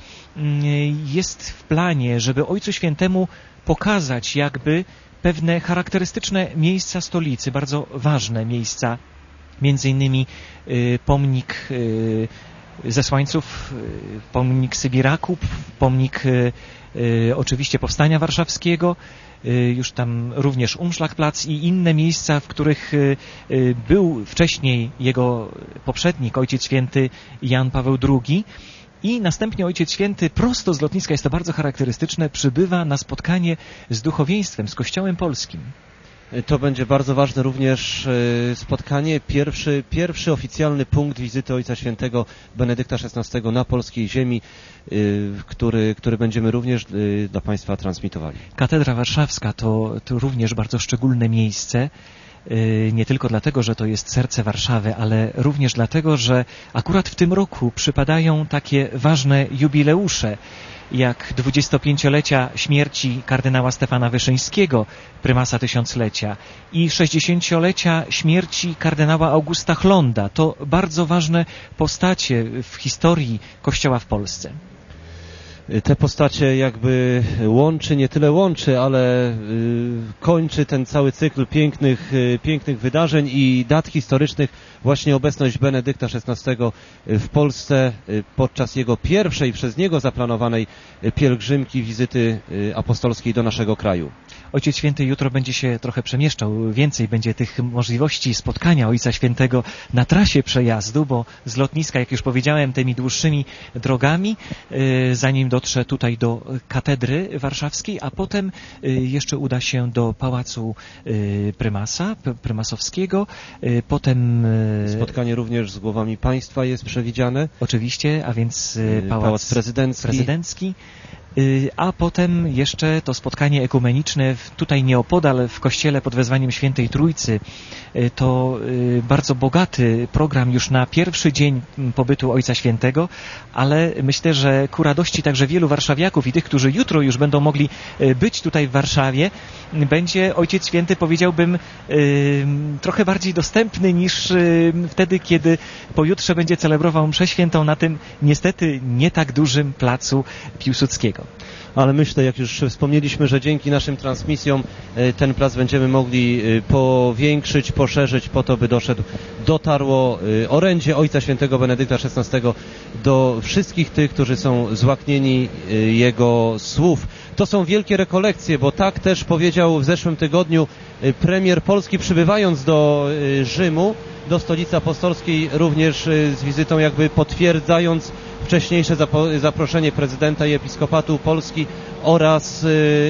jest w planie, żeby Ojcu Świętemu pokazać jakby pewne charakterystyczne miejsca stolicy, bardzo ważne miejsca, między innymi pomnik zesłańców, pomnik Sybiraków, pomnik y, oczywiście Powstania Warszawskiego, y, już tam również Umschlagplatz i inne miejsca, w których y, y, był wcześniej jego poprzednik, Ojciec Święty Jan Paweł drugi. I następnie Ojciec Święty prosto z lotniska, jest to bardzo charakterystyczne, przybywa na spotkanie z duchowieństwem, z Kościołem Polskim. To będzie bardzo ważne również spotkanie, pierwszy, pierwszy oficjalny punkt wizyty Ojca Świętego Benedykta szesnastego na polskiej ziemi, który, który będziemy również dla Państwa transmitowali. Katedra Warszawska to, to również bardzo szczególne miejsce. Nie tylko dlatego, że to jest serce Warszawy, ale również dlatego, że akurat w tym roku przypadają takie ważne jubileusze, jak dwudziestopięciolecia śmierci kardynała Stefana Wyszyńskiego, prymasa tysiąclecia, i sześćdziesięciolecia śmierci kardynała Augusta Chlonda. To bardzo ważne postacie w historii Kościoła w Polsce. Te postacie jakby łączy, nie tyle łączy, ale y, kończy ten cały cykl pięknych, y, pięknych wydarzeń i dat historycznych właśnie obecność Benedykta szesnastego w Polsce y, podczas jego pierwszej przez niego zaplanowanej pielgrzymki, wizyty y, apostolskiej do naszego kraju. Ojciec Święty jutro będzie się trochę przemieszczał, więcej będzie tych możliwości spotkania Ojca Świętego na trasie przejazdu, bo z lotniska, jak już powiedziałem, tymi dłuższymi drogami, y, zanim dotrze tutaj do katedry warszawskiej, a potem y, jeszcze uda się do pałacu y, prymasa, prymasowskiego, y, potem... Y, Spotkanie również z głowami państwa jest przewidziane. Oczywiście, a więc y, pałac, pałac prezydencki. prezydencki. A potem jeszcze to spotkanie ekumeniczne tutaj nieopodal w kościele pod wezwaniem Świętej Trójcy. To bardzo bogaty program już na pierwszy dzień pobytu Ojca Świętego, ale myślę, że ku radości także wielu warszawiaków i tych, którzy jutro już będą mogli być tutaj w Warszawie, będzie Ojciec Święty, powiedziałbym, trochę bardziej dostępny niż wtedy, kiedy pojutrze będzie celebrował mszę świętą na tym niestety nie tak dużym placu Piłsudskiego. Ale myślę, jak już wspomnieliśmy, że dzięki naszym transmisjom ten plac będziemy mogli powiększyć, poszerzyć po to, by doszedł, dotarło orędzie Ojca Świętego Benedykta szesnastego do wszystkich tych, którzy są złaknieni jego słów. To są wielkie rekolekcje, bo tak też powiedział w zeszłym tygodniu premier Polski, przybywając do Rzymu, do stolicy apostolskiej, również z wizytą jakby potwierdzając wcześniejsze zaproszenie prezydenta i episkopatu Polski oraz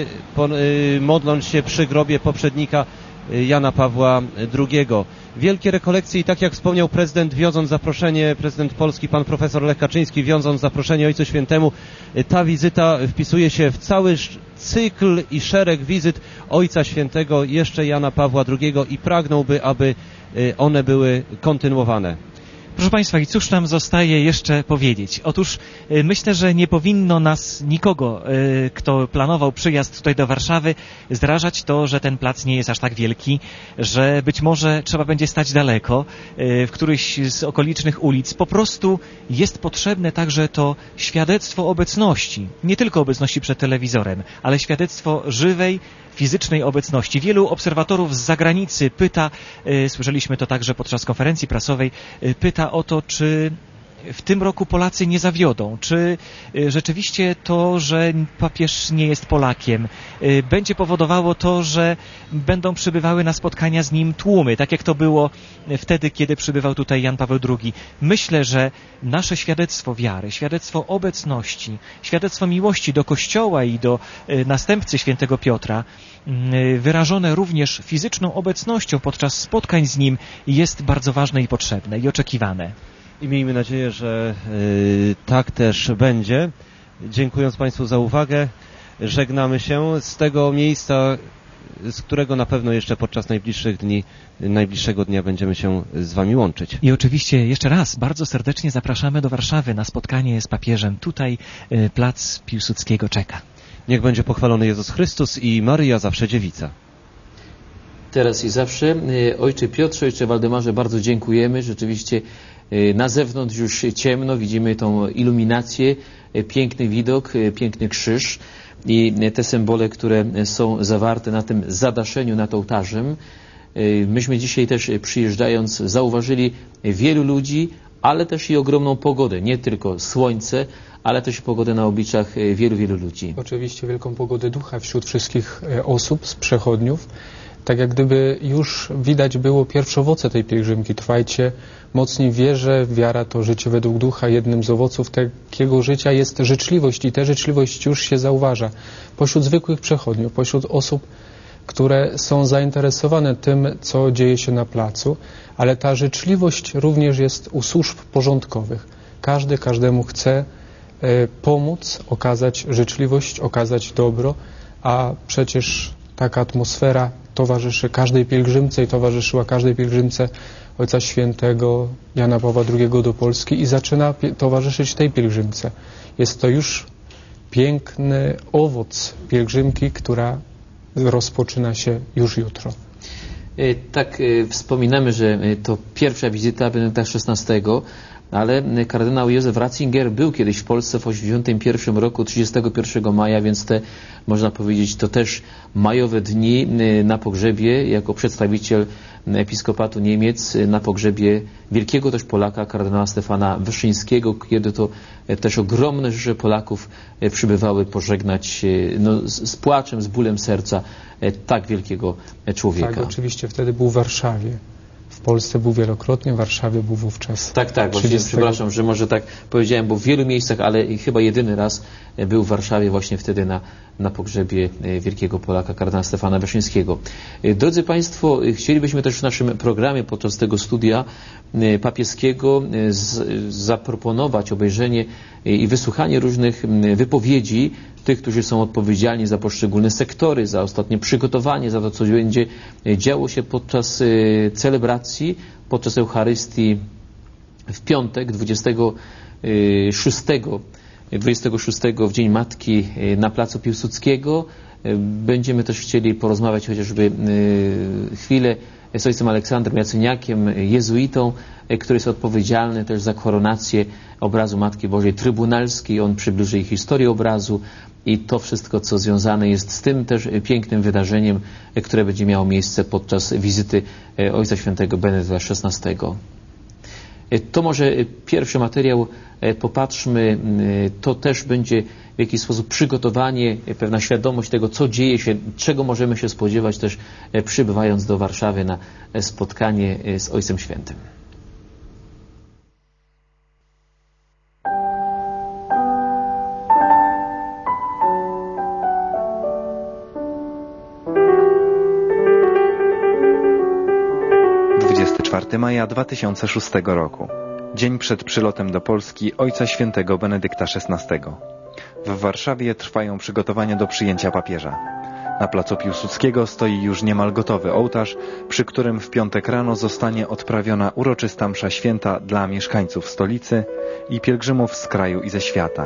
modląc się przy grobie poprzednika Jana Pawła drugiego. Wielkie rekolekcje i tak jak wspomniał prezydent, wiąząc zaproszenie, prezydent Polski, pan profesor Lech Kaczyński, wiąząc zaproszenie Ojcu Świętemu, ta wizyta wpisuje się w cały cykl i szereg wizyt Ojca Świętego, jeszcze Jana Pawła drugiego i pragnąłby, aby one były kontynuowane. Proszę Państwa, i cóż nam zostaje jeszcze powiedzieć? Otóż y, myślę, że nie powinno nas nikogo, y, kto planował przyjazd tutaj do Warszawy, zrażać to, że ten plac nie jest aż tak wielki, że być może trzeba będzie stać daleko, y, w którejś z okolicznych ulic. Po prostu jest potrzebne także to świadectwo obecności, nie tylko obecności przed telewizorem, ale świadectwo żywej, fizycznej obecności. Wielu obserwatorów z zagranicy pyta, y, słyszeliśmy to także podczas konferencji prasowej, y, pyta o to, czy w tym roku Polacy nie zawiodą, czy y, rzeczywiście to, że papież nie jest Polakiem, y, będzie powodowało to, że będą przybywały na spotkania z nim tłumy, tak jak to było wtedy, kiedy przybywał tutaj Jan Paweł drugi. Myślę, że nasze świadectwo wiary, świadectwo obecności, świadectwo miłości do Kościoła i do y, następcy świętego Piotra, y, wyrażone również fizyczną obecnością podczas spotkań z nim, jest bardzo ważne i potrzebne i oczekiwane. I miejmy nadzieję, że y, tak też będzie. Dziękując Państwu za uwagę, żegnamy się z tego miejsca, z którego na pewno jeszcze podczas najbliższych dni, najbliższego dnia będziemy się z Wami łączyć. I oczywiście jeszcze raz bardzo serdecznie zapraszamy do Warszawy na spotkanie z papieżem. Tutaj y, plac Piłsudskiego czeka. Niech będzie pochwalony Jezus Chrystus i Maryja zawsze dziewica. Teraz i zawsze. Ojcze Piotrze, Ojcze Waldemarze, bardzo dziękujemy. Rzeczywiście na zewnątrz już ciemno, widzimy tą iluminację, piękny widok, piękny krzyż i te symbole, które są zawarte na tym zadaszeniu nad ołtarzem. Myśmy dzisiaj też przyjeżdżając zauważyli wielu ludzi, ale też i ogromną pogodę, nie tylko słońce, ale też pogodę na obliczach wielu, wielu ludzi. Oczywiście wielką pogodę ducha wśród wszystkich osób z przechodniów. Tak jak gdyby już widać było pierwsze owoce tej pielgrzymki. Trwajcie mocniej w wierze, wiara to życie według ducha. Jednym z owoców takiego życia jest życzliwość i tę życzliwość już się zauważa pośród zwykłych przechodniów, pośród osób, które są zainteresowane tym, co dzieje się na placu, ale ta życzliwość również jest u służb porządkowych. Każdy każdemu chce pomóc, okazać życzliwość, okazać dobro, a przecież taka atmosfera towarzyszy każdej pielgrzymce i towarzyszyła każdej pielgrzymce Ojca Świętego Jana Pawła drugiego do Polski i zaczyna towarzyszyć tej pielgrzymce. Jest to już piękny owoc pielgrzymki, która rozpoczyna się już jutro. Tak, wspominamy, że to pierwsza wizyta Benedykta szesnastego, ale kardynał Józef Ratzinger był kiedyś w Polsce w osiemdziesiątym pierwszym roku, trzydziestego pierwszego maja, więc te, można powiedzieć, to też majowe dni na pogrzebie, jako przedstawiciel episkopatu Niemiec, na pogrzebie wielkiego też Polaka, kardynała Stefana Wyszyńskiego, kiedy to też ogromne rzesze Polaków przybywały pożegnać no, z, z płaczem, z bólem serca tak wielkiego człowieka. Tak, oczywiście wtedy był w Warszawie. W Polsce był wielokrotnie, w Warszawie był wówczas. Tak, tak, właśnie przepraszam, że może tak powiedziałem, bo w wielu miejscach, ale chyba jedyny raz był w Warszawie właśnie wtedy na, na pogrzebie wielkiego Polaka, kardynała Stefana Wyszyńskiego. Drodzy Państwo, chcielibyśmy też w naszym programie podczas tego studia papieskiego z, zaproponować obejrzenie i wysłuchanie różnych wypowiedzi tych, którzy są odpowiedzialni za poszczególne sektory, za ostatnie przygotowanie, za to, co będzie działo się podczas celebracji, podczas Eucharystii w piątek dwudziestego szóstego, dwudziestego szóstego w Dzień Matki na Placu Piłsudskiego. Będziemy też chcieli porozmawiać chociażby chwilę z ojcem Aleksandrem Jacyniakiem, jezuitą, który jest odpowiedzialny też za koronację obrazu Matki Bożej Trybunalskiej. On przybliży jej historię obrazu i to wszystko, co związane jest z tym też pięknym wydarzeniem, które będzie miało miejsce podczas wizyty Ojca Świętego Benedykta szesnastego. To może pierwszy materiał, popatrzmy, to też będzie w jakiś sposób przygotowanie, pewna świadomość tego, co dzieje się, czego możemy się spodziewać też przybywając do Warszawy na spotkanie z Ojcem Świętym. czwartego maja dwa tysiące szóstego roku. Dzień przed przylotem do Polski Ojca Świętego Benedykta szesnastego. W Warszawie trwają przygotowania do przyjęcia papieża. Na placu Piłsudskiego stoi już niemal gotowy ołtarz, przy którym w piątek rano zostanie odprawiona uroczysta msza święta dla mieszkańców stolicy i pielgrzymów z kraju i ze świata.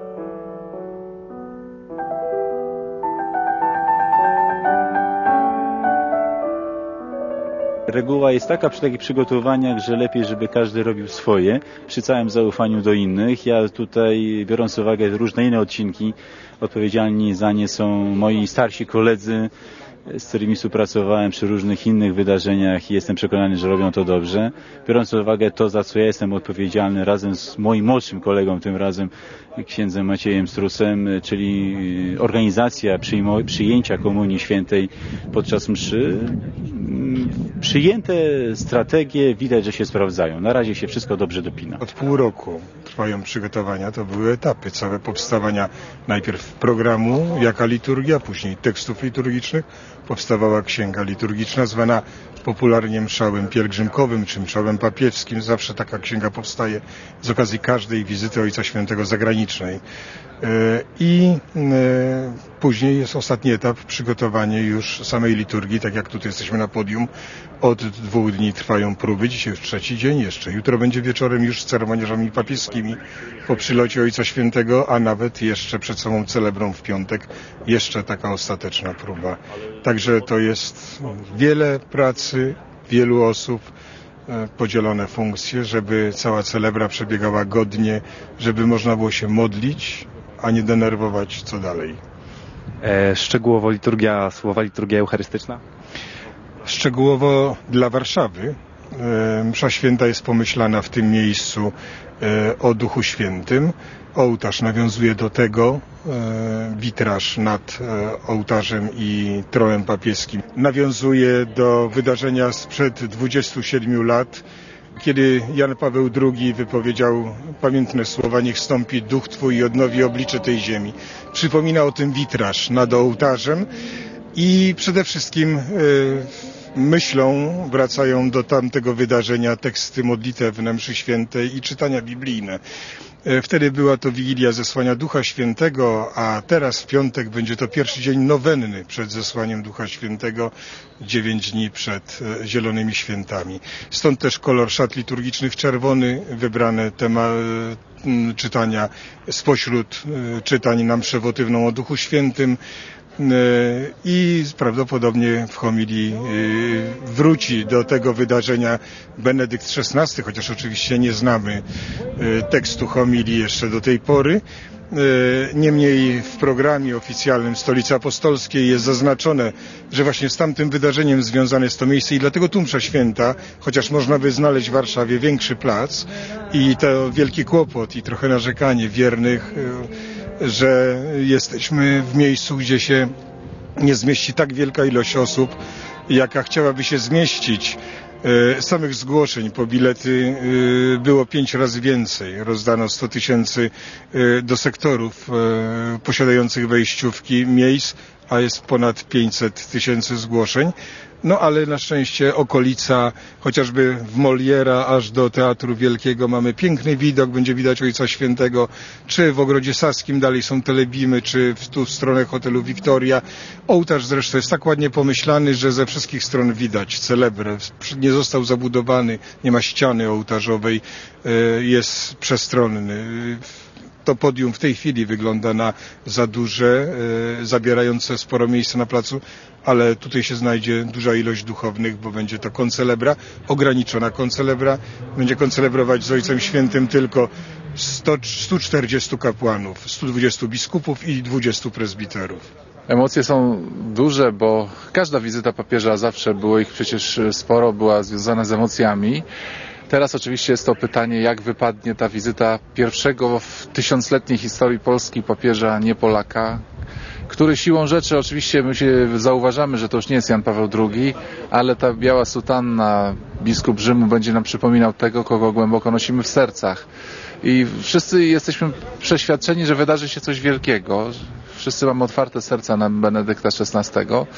Reguła jest taka przy takich przygotowaniach, że lepiej, żeby każdy robił swoje, przy całym zaufaniu do innych. Ja tutaj, biorąc pod uwagę różne inne odcinki, odpowiedzialni za nie są moi starsi koledzy, z którymi współpracowałem przy różnych innych wydarzeniach i jestem przekonany, że robią to dobrze. Biorąc pod uwagę to, za co ja jestem odpowiedzialny razem z moim młodszym kolegą, tym razem księdzem Maciejem Strusem, czyli organizacja przyjmo- przyjęcia Komunii Świętej podczas mszy. Przyjęte strategie widać, że się sprawdzają. Na razie się wszystko dobrze dopina. Od pół roku trwają przygotowania, to były etapy całe powstawania najpierw programu, jaka liturgia, później tekstów liturgicznych. Powstawała księga liturgiczna zwana popularnie mszałem pielgrzymkowym czy mszałem papieskim. Zawsze taka księga powstaje z okazji każdej wizyty Ojca Świętego zagranicznej. I później jest ostatni etap, przygotowanie już samej liturgii, tak jak tutaj jesteśmy na podium. Od dwóch dni trwają próby, dzisiaj już trzeci dzień jeszcze. Jutro będzie wieczorem już z ceremoniarzami papieskimi po przylocie Ojca Świętego, a nawet jeszcze przed samą celebrą w piątek jeszcze taka ostateczna próba. Także to jest wiele pracy, wielu osób, podzielone funkcje, żeby cała celebra przebiegała godnie, żeby można było się modlić, a nie denerwować co dalej. E, szczegółowo liturgia, słowa liturgia eucharystyczna? Szczegółowo dla Warszawy e, msza święta jest pomyślana w tym miejscu e, o Duchu Świętym. Ołtarz nawiązuje do tego, e, witraż nad e, ołtarzem i tronem papieskim nawiązuje do wydarzenia sprzed dwudziestu siedmiu lat, kiedy Jan Paweł drugi wypowiedział pamiętne słowa: niech stąpi duch Twój i odnowi oblicze tej ziemi. Przypomina o tym witraż nad ołtarzem i przede wszystkim e, myślą wracają do tamtego wydarzenia teksty modlitewne mszy świętej i czytania biblijne. Wtedy była to Wigilia zesłania Ducha Świętego, a teraz w piątek będzie to pierwszy dzień nowenny przed zesłaniem Ducha Świętego, dziewięć dni przed Zielonymi Świętami. Stąd też kolor szat liturgicznych czerwony, wybrane temat czytania spośród czytań na mszę wotywną o Duchu Świętym. I prawdopodobnie w homilii wróci do tego wydarzenia Benedykt szesnasty, chociaż oczywiście nie znamy tekstu homilii jeszcze do tej pory. Niemniej w programie oficjalnym Stolicy Apostolskiej jest zaznaczone, że właśnie z tamtym wydarzeniem związane jest to miejsce i dlatego tu msza święta, chociaż można by znaleźć w Warszawie większy plac i to wielki kłopot i trochę narzekanie wiernych, że jesteśmy w miejscu, gdzie się nie zmieści tak wielka ilość osób, jaka chciałaby się zmieścić. Samych zgłoszeń po bilety było pięć razy więcej. Rozdano sto tysięcy do sektorów posiadających wejściówki miejsc, a jest ponad pięćset tysięcy zgłoszeń. No ale na szczęście okolica, chociażby w Moliera aż do Teatru Wielkiego mamy piękny widok, będzie widać Ojca Świętego, czy w Ogrodzie Saskim dalej są telebimy, czy w, tu w stronę hotelu Wiktoria. Ołtarz zresztą jest tak ładnie pomyślany, że ze wszystkich stron widać celebrę. Nie został zabudowany, nie ma ściany ołtarzowej, jest przestronny. To podium w tej chwili wygląda na za duże, e, zabierające sporo miejsca na placu, ale tutaj się znajdzie duża ilość duchownych, bo będzie to koncelebra, ograniczona koncelebra. Będzie koncelebrować z Ojcem Świętym tylko sto, stu czterdziestu kapłanów, stu dwudziestu biskupów i dwudziestu prezbiterów. Emocje są duże, bo każda wizyta papieża, zawsze było ich przecież sporo, była związana z emocjami. Teraz oczywiście jest to pytanie, jak wypadnie ta wizyta pierwszego w tysiącletniej historii Polski papieża, nie Polaka, który siłą rzeczy, oczywiście my się zauważamy, że to już nie jest Jan Paweł drugi, ale ta biała sutanna, biskup Rzymu będzie nam przypominał tego, kogo głęboko nosimy w sercach. I wszyscy jesteśmy przeświadczeni, że wydarzy się coś wielkiego. Wszyscy mamy otwarte serca na Benedykta szesnastego.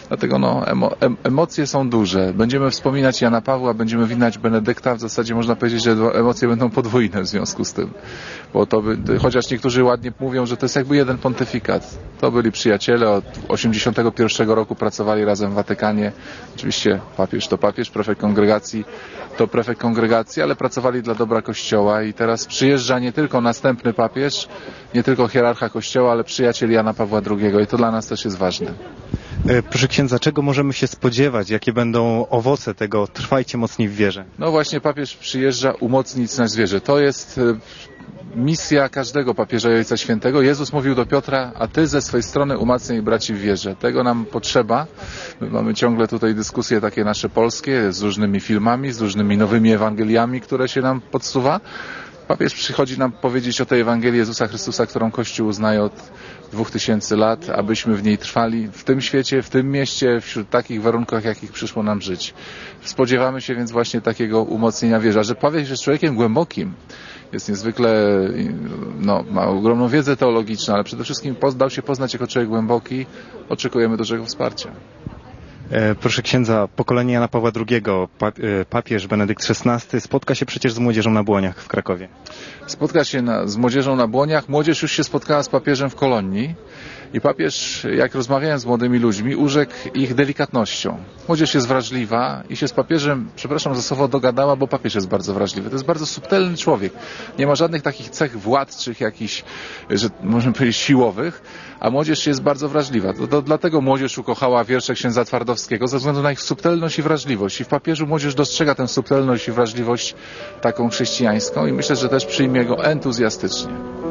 Dlatego no, emo, em, emocje są duże. Będziemy wspominać Jana Pawła, będziemy winać Benedykta. W zasadzie można powiedzieć, że emocje będą podwójne w związku z tym. Bo to by, chociaż niektórzy ładnie mówią, że to jest jakby jeden pontyfikat. To byli przyjaciele, od osiemdziesiątego pierwszego roku pracowali razem w Watykanie. Oczywiście papież to papież, prefekt kongregacji to prefekt kongregacji, ale pracowali dla dobra Kościoła i teraz przyjeżdża nie tylko następny papież, nie tylko hierarcha Kościoła, ale przyjaciel Jana Pawła drugiego i to dla nas też jest ważne. Proszę księdza, czego możemy się spodziewać? Jakie będą owoce tego trwajcie mocniej w wierze? No właśnie papież przyjeżdża umocnić nas w wierze. To jest misja każdego papieża i Ojca Świętego. Jezus mówił do Piotra, a ty ze swojej strony umacniaj braci w wierze. Tego nam potrzeba. My mamy ciągle tutaj dyskusje takie nasze polskie z różnymi filmami, z różnymi nowymi Ewangeliami, które się nam podsuwa. Papież przychodzi nam powiedzieć o tej Ewangelii Jezusa Chrystusa, którą Kościół uznaje od dwóch tysięcy lat, abyśmy w niej trwali w tym świecie, w tym mieście, wśród takich warunkach, jakich przyszło nam żyć. Spodziewamy się więc właśnie takiego umocnienia wierza, że papież jest człowiekiem głębokim, jest niezwykle, no, ma ogromną wiedzę teologiczną, ale przede wszystkim dał się poznać jako człowiek głęboki, oczekujemy dużego wsparcia. Proszę księdza, pokolenie Jana Pawła drugiego, papież Benedykt szesnasty spotka się przecież z młodzieżą na Błoniach w Krakowie. Spotka się na, z młodzieżą na Błoniach. Młodzież już się spotkała z papieżem w Kolonii i papież, jak rozmawiałem z młodymi ludźmi, urzekł ich delikatnością. Młodzież jest wrażliwa i się z papieżem, przepraszam za słowo, dogadała, bo papież jest bardzo wrażliwy. To jest bardzo subtelny człowiek. Nie ma żadnych takich cech władczych, jakichś, że możemy powiedzieć, siłowych, a młodzież jest bardzo wrażliwa. To, to dlatego młodzież ukochała wiersze księdza Twardowskiego, ze względu na ich subtelność i wrażliwość. I w papieżu młodzież dostrzega tę subtelność i wrażliwość taką chrześcijańską i myślę, że też przyjmie go entuzjastycznie.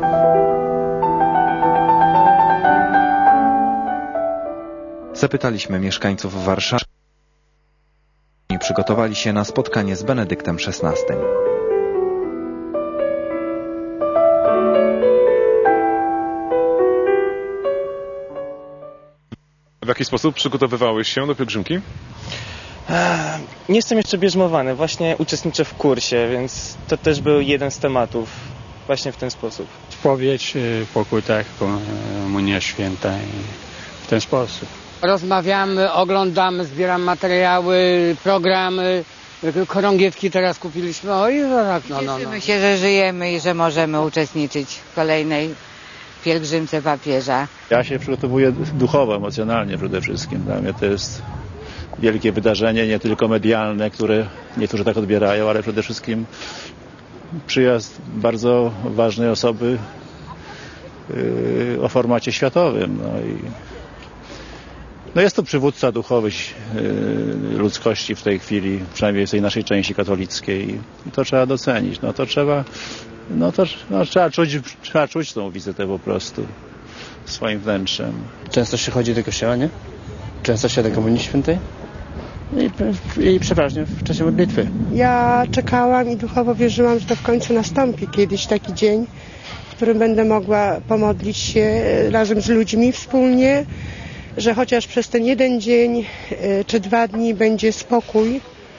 Zapytaliśmy mieszkańców Warszawy, i przygotowali się na spotkanie z Benedyktem szesnastym. W jaki sposób przygotowywałeś się do pielgrzymki? Nie jestem jeszcze bierzmowany, właśnie uczestniczę w kursie, więc to też był jeden z tematów, właśnie w ten sposób. Spowiedź, pokuta, komunia święta i w ten sposób. Rozmawiamy, oglądamy, zbieramy materiały, programy, chorągiewki teraz kupiliśmy. Oj, tak, no, no, no. Cieszymy się, że żyjemy i że możemy uczestniczyć w kolejnej pielgrzymce papieża. Ja się przygotowuję duchowo, emocjonalnie przede wszystkim. Dla mnie to jest wielkie wydarzenie, nie tylko medialne, które niektórzy tak odbierają, ale przede wszystkim przyjazd bardzo ważnej osoby yy, o formacie światowym. No i no jest to przywódca duchowy yy, ludzkości w tej chwili, przynajmniej w tej naszej części katolickiej i to trzeba docenić. No to trzeba, no to no, trzeba, czuć, trzeba czuć tą wizytę po prostu swoim wnętrzem. Często się chodzi do kościoła, nie? Często się do Komunii Świętej i, i przeważnie w czasie modlitwy. Ja czekałam i duchowo wierzyłam, że to w końcu nastąpi kiedyś taki dzień, w którym będę mogła pomodlić się razem z ludźmi wspólnie, że chociaż przez ten jeden dzień czy dwa dni będzie spokój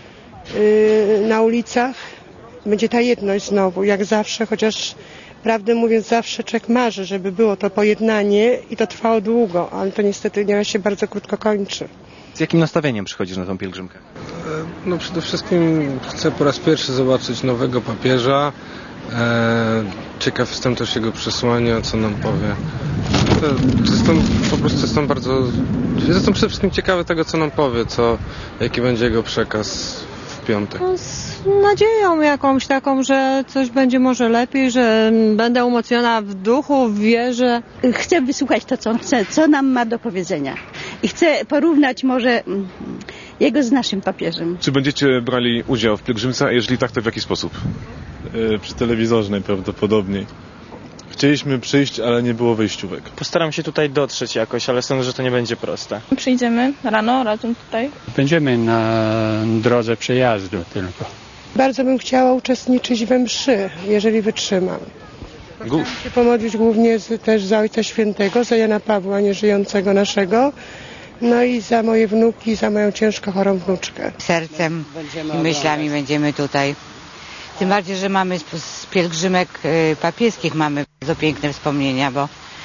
na ulicach, będzie ta jedność znowu, jak zawsze, chociaż prawdę mówiąc zawsze człowiek marzy, żeby było to pojednanie i to trwało długo, ale to niestety nieraz się bardzo krótko kończy. Z jakim nastawieniem przychodzisz na tą pielgrzymkę? No przede wszystkim chcę po raz pierwszy zobaczyć nowego papieża. Ciekaw jestem też jego przesłania, co nam powie. Jestem, po prostu jestem bardzo... Jestem przede wszystkim ciekawy tego, co nam powie, co, jaki będzie jego przekaz w piątek. No, z nadzieją jakąś taką, że coś będzie może lepiej, że będę umocniona w duchu, w wierze. Chcę wysłuchać to, co on chce, co nam ma do powiedzenia. I chcę porównać może jego z naszym papieżem. Czy będziecie brali udział w pielgrzymce, a jeżeli tak, to w jaki sposób? Yy, przy telewizorze najprawdopodobniej. Chcieliśmy przyjść, ale nie było wejściówek. Postaram się tutaj dotrzeć jakoś, ale sądzę, że to nie będzie proste. Przyjdziemy rano razem tutaj. Będziemy na drodze przejazdu tylko. Bardzo bym chciała uczestniczyć we mszy, jeżeli wytrzymam. Chciałam się pomodlić głównie z, też za Ojca Świętego, za Jana Pawła nieżyjącego naszego, no i za moje wnuki, za moją ciężko chorą wnuczkę. Sercem i myślami będziemy tutaj. Tym bardziej, że mamy z pielgrzymek papieskich mamy bardzo piękne wspomnienia, bo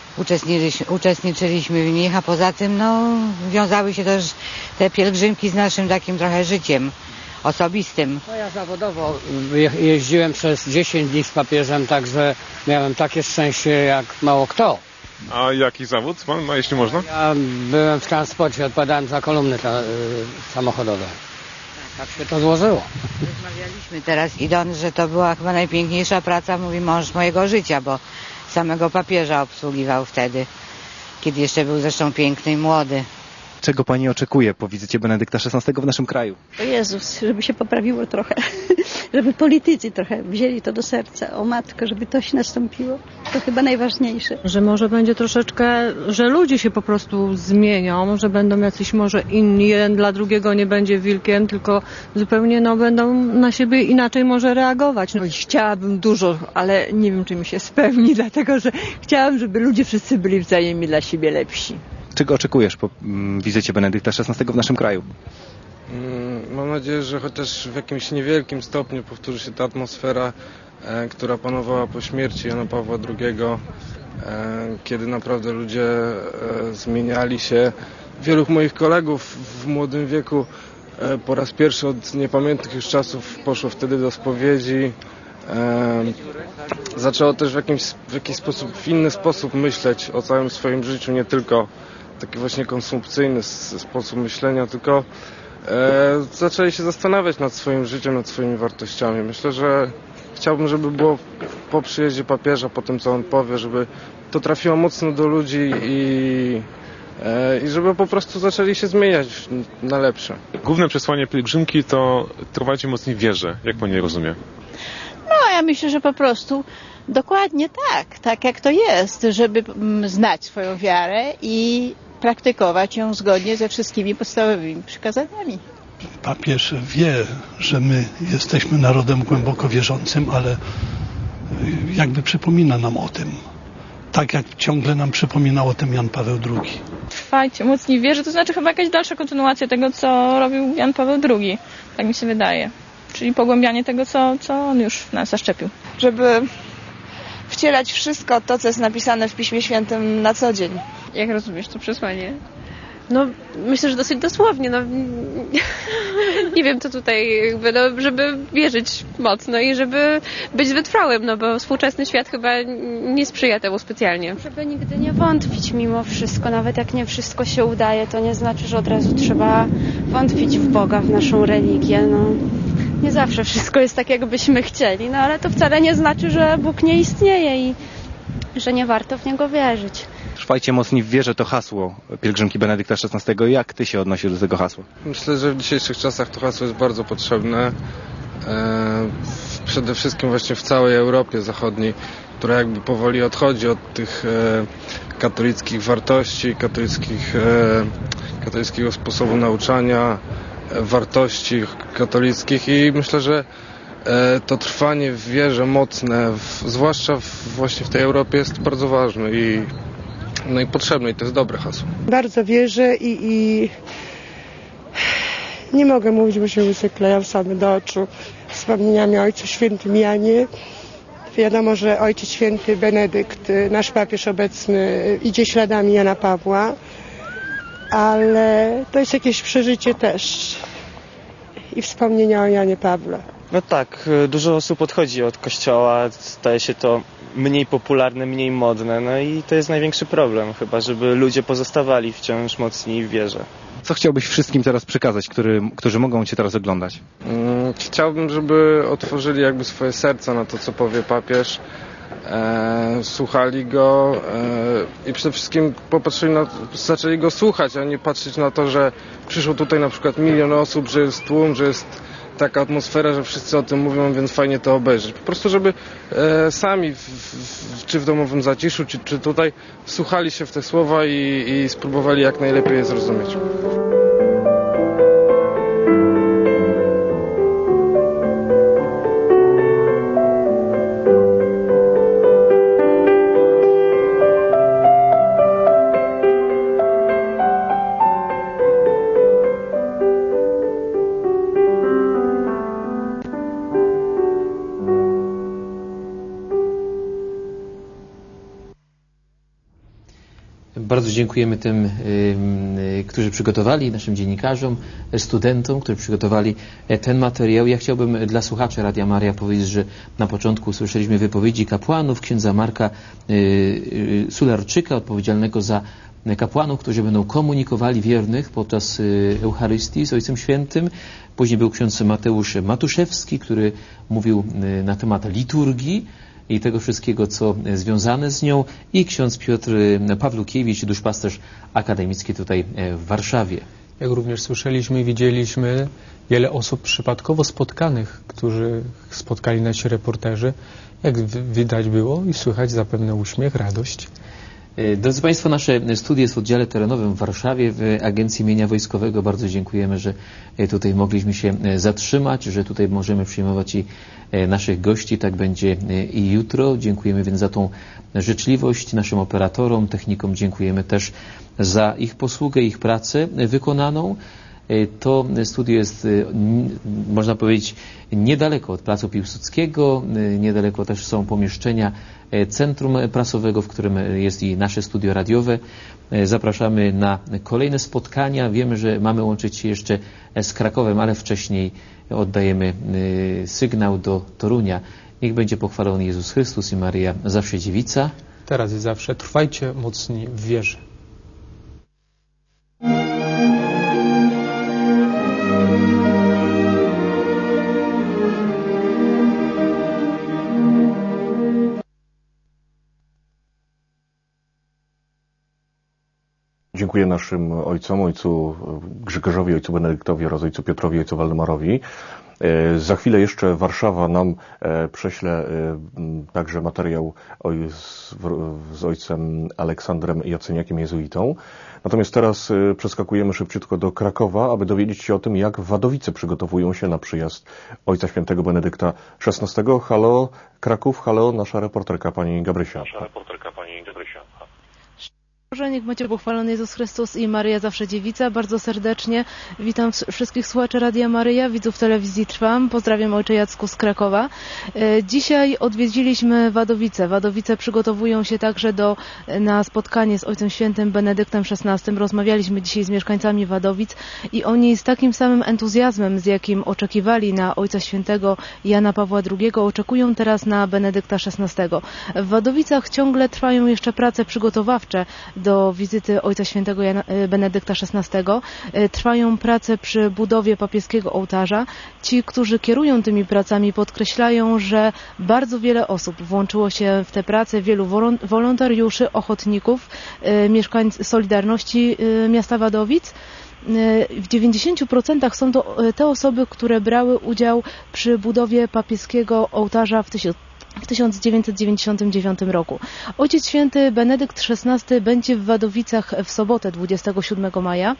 uczestniczyliśmy, uczestniczyliśmy w nich, a poza tym no, wiązały się też te pielgrzymki z naszym takim trochę życiem osobistym. No ja zawodowo je, jeździłem przez dziesięć dni z papieżem, także miałem takie szczęście jak mało kto. A jaki zawód pan ma, jeśli można? Ja byłem w transporcie, odpowiadałem za kolumny ta, y, samochodowe. Tak się to złożyło. Rozmawialiśmy teraz idąc, że to była chyba najpiękniejsza praca, mówi mąż mojego życia, bo samego papieża obsługiwał wtedy, kiedy jeszcze był zresztą piękny i młody. Czego pani oczekuje po wizycie Benedykta szesnastego w naszym kraju? O Jezus, żeby się poprawiło trochę, żeby politycy trochę wzięli to do serca, o matko, żeby to się nastąpiło. To chyba najważniejsze. Że może będzie troszeczkę, że ludzie się po prostu zmienią, że będą jacyś może inni, jeden dla drugiego nie będzie wilkiem, tylko zupełnie no, będą na siebie inaczej może reagować. No, chciałabym dużo, ale nie wiem, czy mi się spełni, dlatego że chciałam, żeby ludzie wszyscy byli wzajemnie dla siebie lepsi. Czego oczekujesz po mm, wizycie Benedykta szesnastego w naszym kraju? Mm, mam nadzieję, że chociaż w jakimś niewielkim stopniu powtórzy się ta atmosfera, e, która panowała po śmierci Jana Pawła drugiego, e, kiedy naprawdę ludzie e, zmieniali się. Wielu moich kolegów w młodym wieku e, po raz pierwszy od niepamiętnych już czasów poszło wtedy do spowiedzi. E, zaczęło też w, jakimś, w jakiś sposób, w inny sposób myśleć o całym swoim życiu, nie tylko taki właśnie konsumpcyjny sposób myślenia, tylko e, zaczęli się zastanawiać nad swoim życiem, nad swoimi wartościami. Myślę, że chciałbym, żeby było po przyjeździe papieża, po tym co on powie, żeby to trafiło mocno do ludzi i, e, i żeby po prostu zaczęli się zmieniać na lepsze. Główne przesłanie pielgrzymki to trwać mocniej w wierze, jak pani je rozumie? No, ja myślę, że po prostu dokładnie tak, tak jak to jest, żeby znać swoją wiarę i praktykować ją zgodnie ze wszystkimi podstawowymi przykazaniami. Papież wie, że my jesteśmy narodem głęboko wierzącym, ale jakby przypomina nam o tym. Tak jak ciągle nam przypominał o tym Jan Paweł drugi. Trwajcie mocniej w wierze, to znaczy chyba jakaś dalsza kontynuacja tego, co robił Jan Paweł drugi. Tak mi się wydaje. Czyli pogłębianie tego, co, co on już w nas zaszczepił. Żeby wcielać wszystko to, co jest napisane w Piśmie Świętym na co dzień. Jak rozumiesz to przesłanie? No, myślę, że dosyć dosłownie. No, nie wiem, co tutaj, jakby, no, żeby wierzyć mocno i żeby być wytrwałym, no bo współczesny świat chyba nie sprzyja temu specjalnie. Żeby nigdy nie wątpić mimo wszystko, nawet jak nie wszystko się udaje, to nie znaczy, że od razu trzeba wątpić w Boga, w naszą religię, no. Nie zawsze wszystko jest tak, jakbyśmy chcieli, no ale to wcale nie znaczy, że Bóg nie istnieje i że nie warto w Niego wierzyć. Trwajcie mocniej w wierze to hasło pielgrzymki Benedykta szesnastego. Jak ty się odnosisz do tego hasła? Myślę, że w dzisiejszych czasach to hasło jest bardzo potrzebne. E, przede wszystkim właśnie w całej Europie Zachodniej, która jakby powoli odchodzi od tych e, katolickich wartości, katolickich, e, katolickiego sposobu nauczania, e, wartości katolickich i myślę, że e, to trwanie w wierze mocne, w, zwłaszcza w, właśnie w tej Europie jest bardzo ważne i no i potrzebne i to jest dobre hasło. Bardzo wierzę i, i nie mogę mówić, bo się łzy kleją same do oczu wspomnieniami o Ojcu Świętym Janie. Wiadomo, że Ojciec Święty Benedykt, nasz papież obecny, idzie śladami Jana Pawła, ale to jest jakieś przeżycie też i wspomnienia o Janie Pawle. No tak, dużo osób odchodzi od kościoła, staje się to mniej popularne, mniej modne, no i to jest największy problem chyba, żeby ludzie pozostawali wciąż mocniej w wierze. Co chciałbyś wszystkim teraz przekazać, który, którzy mogą cię teraz oglądać? Chciałbym, żeby otworzyli jakby swoje serca na to, co powie papież, e, słuchali go e, i przede wszystkim popatrzyli na, zaczęli go słuchać, a nie patrzeć na to, że przyszło tutaj na przykład milion osób, że jest tłum, że jest taka atmosfera, że wszyscy o tym mówią, więc fajnie to obejrzeć. Po prostu, żeby e, sami, w, w, czy w domowym zaciszu, czy, czy tutaj, wsłuchali się w te słowa i, i spróbowali jak najlepiej je zrozumieć. Bardzo dziękujemy tym, którzy przygotowali, naszym dziennikarzom, studentom, którzy przygotowali ten materiał. Ja chciałbym dla słuchaczy Radia Maryja powiedzieć, że na początku słyszeliśmy wypowiedzi kapłanów, księdza Marka Sularczyka, odpowiedzialnego za kapłanów, którzy będą komunikowali wiernych podczas Eucharystii z Ojcem Świętym. Później był ksiądz Mateusz Matuszewski, który mówił na temat liturgii i tego wszystkiego, co związane z nią, i ksiądz Piotr Pawlukiewicz, duszpasterz akademicki tutaj w Warszawie. Jak również słyszeliśmy i widzieliśmy wiele osób przypadkowo spotkanych, którzy spotkali nasi reporterzy. Jak widać było i słychać zapewne uśmiech, radość. Drodzy Państwo, nasze studio jest w oddziale terenowym w Warszawie, w Agencji Mienia Wojskowego. Bardzo dziękujemy, że tutaj mogliśmy się zatrzymać, że tutaj możemy przyjmować i naszych gości. Tak będzie i jutro. Dziękujemy więc za tą życzliwość naszym operatorom, technikom. Dziękujemy też za ich posługę, ich pracę wykonaną. To studio jest, można powiedzieć, niedaleko od Placu Piłsudskiego, niedaleko też są pomieszczenia Centrum Prasowego, w którym jest i nasze studio radiowe. Zapraszamy na kolejne spotkania. Wiemy, że mamy łączyć się jeszcze z Krakowem, ale wcześniej oddajemy sygnał do Torunia. Niech będzie pochwalony Jezus Chrystus i Maryja zawsze dziewica. Teraz i zawsze trwajcie mocni w wierze. Dziękuję naszym ojcom, ojcu Grzegorzowi, ojcu Benedyktowi oraz ojcu Piotrowi, ojcu Waldemarowi. Za chwilę jeszcze Warszawa nam prześle także materiał z ojcem Aleksandrem Jacyniakiem, jezuitą. Natomiast teraz przeskakujemy szybciutko do Krakowa, aby dowiedzieć się o tym, jak Wadowice przygotowują się na przyjazd Ojca Świętego Benedykta szesnastego. Halo Kraków, halo nasza reporterka pani Gabrysia. Nasza reporterka pani Gabrysia. Boże, niech będzie pochwalony Jezus Chrystus i Maryja zawsze dziewica. Bardzo serdecznie witam wszystkich słuchaczy Radia Maryja, widzów telewizji Trwam. Pozdrawiam ojcze Jacku z Krakowa. Dzisiaj odwiedziliśmy Wadowice. Wadowice przygotowują się także do, na spotkanie z Ojcem Świętym Benedyktem szesnastym. Rozmawialiśmy dzisiaj z mieszkańcami Wadowic i oni z takim samym entuzjazmem, z jakim oczekiwali na Ojca Świętego Jana Pawła drugiego, oczekują teraz na Benedykta szesnastego. W Wadowicach ciągle trwają jeszcze prace przygotowawcze do wizyty Ojca Świętego Jana, Benedykta szesnastego. Trwają prace przy budowie papieskiego ołtarza. Ci, którzy kierują tymi pracami, podkreślają, że bardzo wiele osób włączyło się w te prace, wielu wolontariuszy, ochotników, mieszkańców Solidarności Miasta Wadowic. W dziewięćdziesięciu procentach są to te osoby, które brały udział przy budowie papieskiego ołtarza w w tysiąc dziewięćset dziewięćdziesiątym dziewiątym roku. Ojciec Święty Benedykt szesnasty będzie w Wadowicach w sobotę dwudziestego siódmego maja.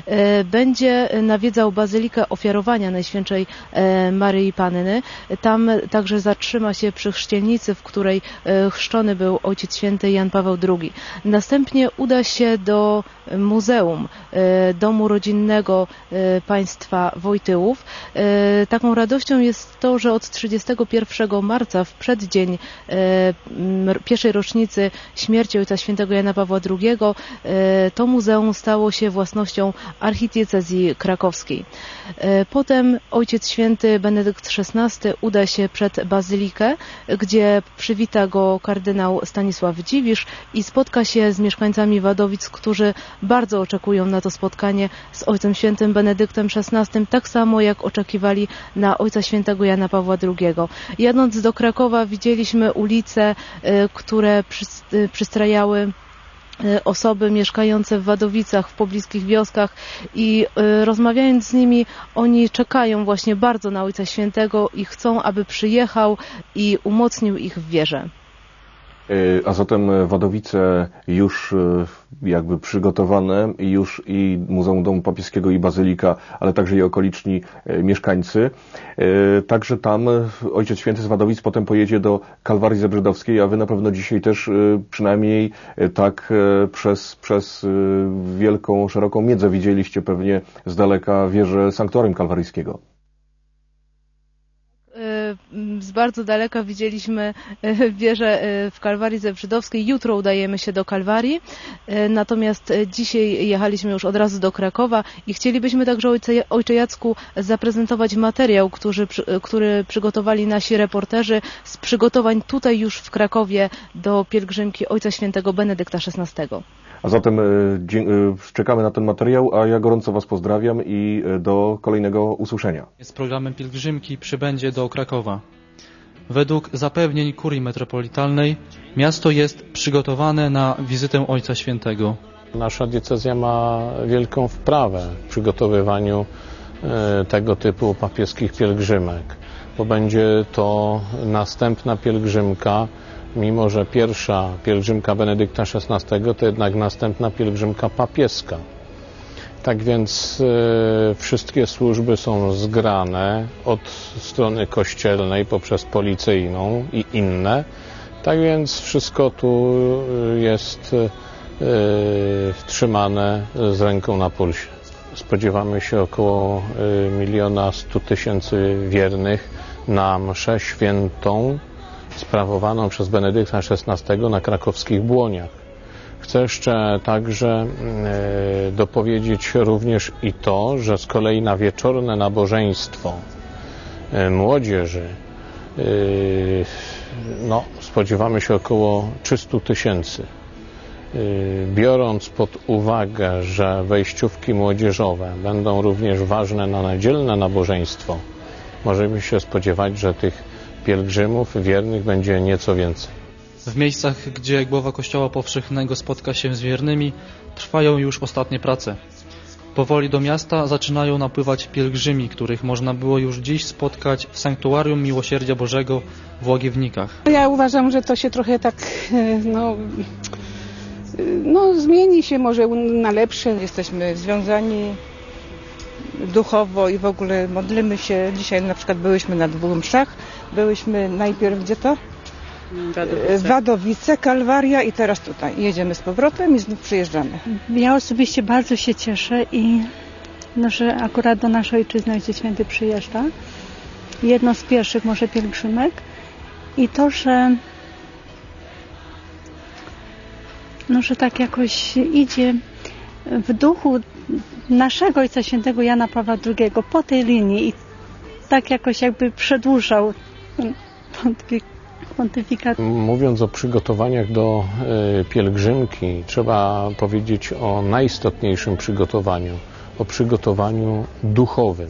Będzie nawiedzał Bazylikę Ofiarowania Najświętszej Maryi Panny. Tam także zatrzyma się przy chrzcielnicy, w której chrzczony był Ojciec Święty Jan Paweł drugi. Następnie uda się do Muzeum Domu Rodzinnego Państwa Wojtyłów. Taką radością jest to, że od trzydziestego pierwszego marca, w przeddzień e, pierwszej rocznicy śmierci Ojca Świętego Jana Pawła drugiego, e, to muzeum stało się własnością archidiecezji krakowskiej. E, potem Ojciec Święty Benedykt szesnasty uda się przed Bazylikę, gdzie przywita go kardynał Stanisław Dziwisz i spotka się z mieszkańcami Wadowic, którzy bardzo oczekują na to spotkanie z Ojcem Świętym Benedyktem szesnastym, tak samo jak oczekiwali na Ojca Świętego Jana Pawła drugiego. Jadąc do Krakowa widzieliśmy ulice, które przystrajały osoby mieszkające w Wadowicach, w pobliskich wioskach i rozmawiając z nimi, oni czekają właśnie bardzo na Ojca Świętego i chcą, aby przyjechał i umocnił ich w wierze. A zatem Wadowice już jakby przygotowane, już i Muzeum Domu Papieskiego i Bazylika, ale także i okoliczni mieszkańcy. Także tam Ojciec Święty z Wadowic potem pojedzie do Kalwarii Zebrzydowskiej, a wy na pewno dzisiaj też przynajmniej tak przez, przez wielką, szeroką miedzę widzieliście pewnie z daleka wieżę Sanktuarium Kalwaryjskiego. bardzo daleka widzieliśmy wieżę w Kalwarii Zebrzydowskiej. Jutro udajemy się do Kalwarii. Natomiast dzisiaj jechaliśmy już od razu do Krakowa i chcielibyśmy także, ojcze Jacku, zaprezentować materiał, który, który przygotowali nasi reporterzy z przygotowań tutaj już w Krakowie do pielgrzymki Ojca Świętego Benedykta szesnastego. A zatem czekamy na ten materiał, a ja gorąco Was pozdrawiam i do kolejnego usłyszenia. Z programem pielgrzymki przybędzie do Krakowa. Według zapewnień kurii metropolitalnej miasto jest przygotowane na wizytę Ojca Świętego. Nasza diecezja ma wielką wprawę w przygotowywaniu tego typu papieskich pielgrzymek, bo będzie to następna pielgrzymka. Mimo że pierwsza pielgrzymka Benedykta szesnastego to jednak następna pielgrzymka papieska. Tak więc e, wszystkie służby są zgrane od strony kościelnej poprzez policyjną i inne. Tak więc wszystko tu jest e, trzymane z ręką na pulsie. Spodziewamy się około miliona stu tysięcy wiernych na mszę świętą sprawowaną przez Benedykta szesnastego na krakowskich Błoniach. Chcę jeszcze także dopowiedzieć również i to, że z kolei na wieczorne nabożeństwo młodzieży no, spodziewamy się około trzystu tysięcy. Biorąc pod uwagę, że wejściówki młodzieżowe będą również ważne na niedzielne nabożeństwo, możemy się spodziewać, że tych pielgrzymów wiernych będzie nieco więcej. W miejscach, gdzie głowa Kościoła Powszechnego spotka się z wiernymi, trwają już ostatnie prace. Powoli do miasta zaczynają napływać pielgrzymi, których można było już dziś spotkać w Sanktuarium Miłosierdzia Bożego w Łagiewnikach. Ja uważam, że to się trochę tak no, no zmieni się może na lepsze. Jesteśmy związani duchowo i w ogóle modlimy się. Dzisiaj na przykład byłyśmy na dwóch mszach. Byłyśmy najpierw gdzie to? Wadowice. Wadowice, Kalwaria i teraz tutaj. Jedziemy z powrotem i znów przyjeżdżamy. Ja osobiście bardzo się cieszę i no, że akurat do naszej ojczyzny Ojciec Święty przyjeżdża. Jedno z pierwszych może pielgrzymek i to, że no, że tak jakoś idzie w duchu naszego Ojca Świętego Jana Pawła drugiego po tej linii i tak jakoś jakby przedłużał pontyfikat. Mówiąc o przygotowaniach do y, pielgrzymki, trzeba powiedzieć o najistotniejszym przygotowaniu, o przygotowaniu duchowym.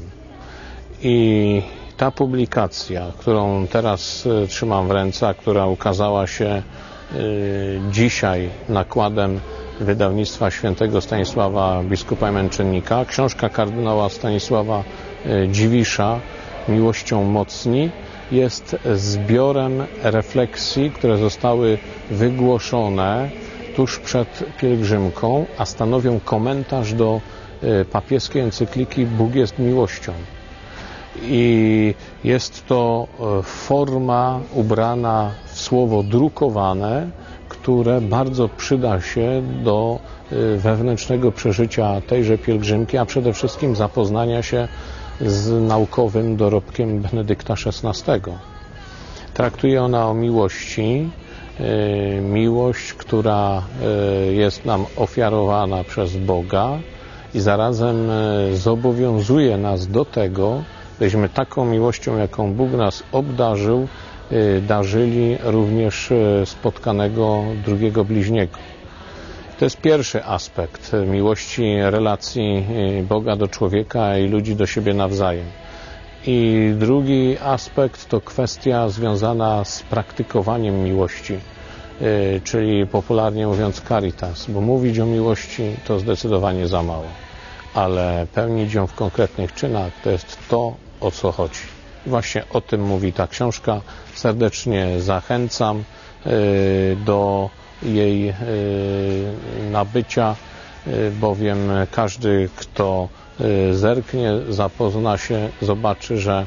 I ta publikacja, którą teraz y, trzymam w ręce, a która ukazała się y, dzisiaj nakładem wydawnictwa świętego Stanisława biskupa i męczennika, książka kardynała Stanisława Dziwisza Miłością mocni, jest zbiorem refleksji, które zostały wygłoszone tuż przed pielgrzymką, a stanowią komentarz do papieskiej encykliki Bóg jest miłością. I jest to forma ubrana w słowo drukowane, które bardzo przyda się do wewnętrznego przeżycia tejże pielgrzymki, a przede wszystkim zapoznania się z naukowym dorobkiem Benedykta szesnastego. Traktuje ona o miłości, miłość, która jest nam ofiarowana przez Boga i zarazem zobowiązuje nas do tego, byśmy taką miłością, jaką Bóg nas obdarzył, darzyli również spotkanego drugiego bliźniego. To jest pierwszy aspekt miłości, relacji Boga do człowieka i ludzi do siebie nawzajem. I drugi aspekt to kwestia związana z praktykowaniem miłości, czyli popularnie mówiąc caritas, bo mówić o miłości to zdecydowanie za mało, ale pełnić ją w konkretnych czynach to jest to, o co chodzi. Właśnie o tym mówi ta książka. Serdecznie zachęcam do jej nabycia, bowiem każdy, kto zerknie, zapozna się, zobaczy, że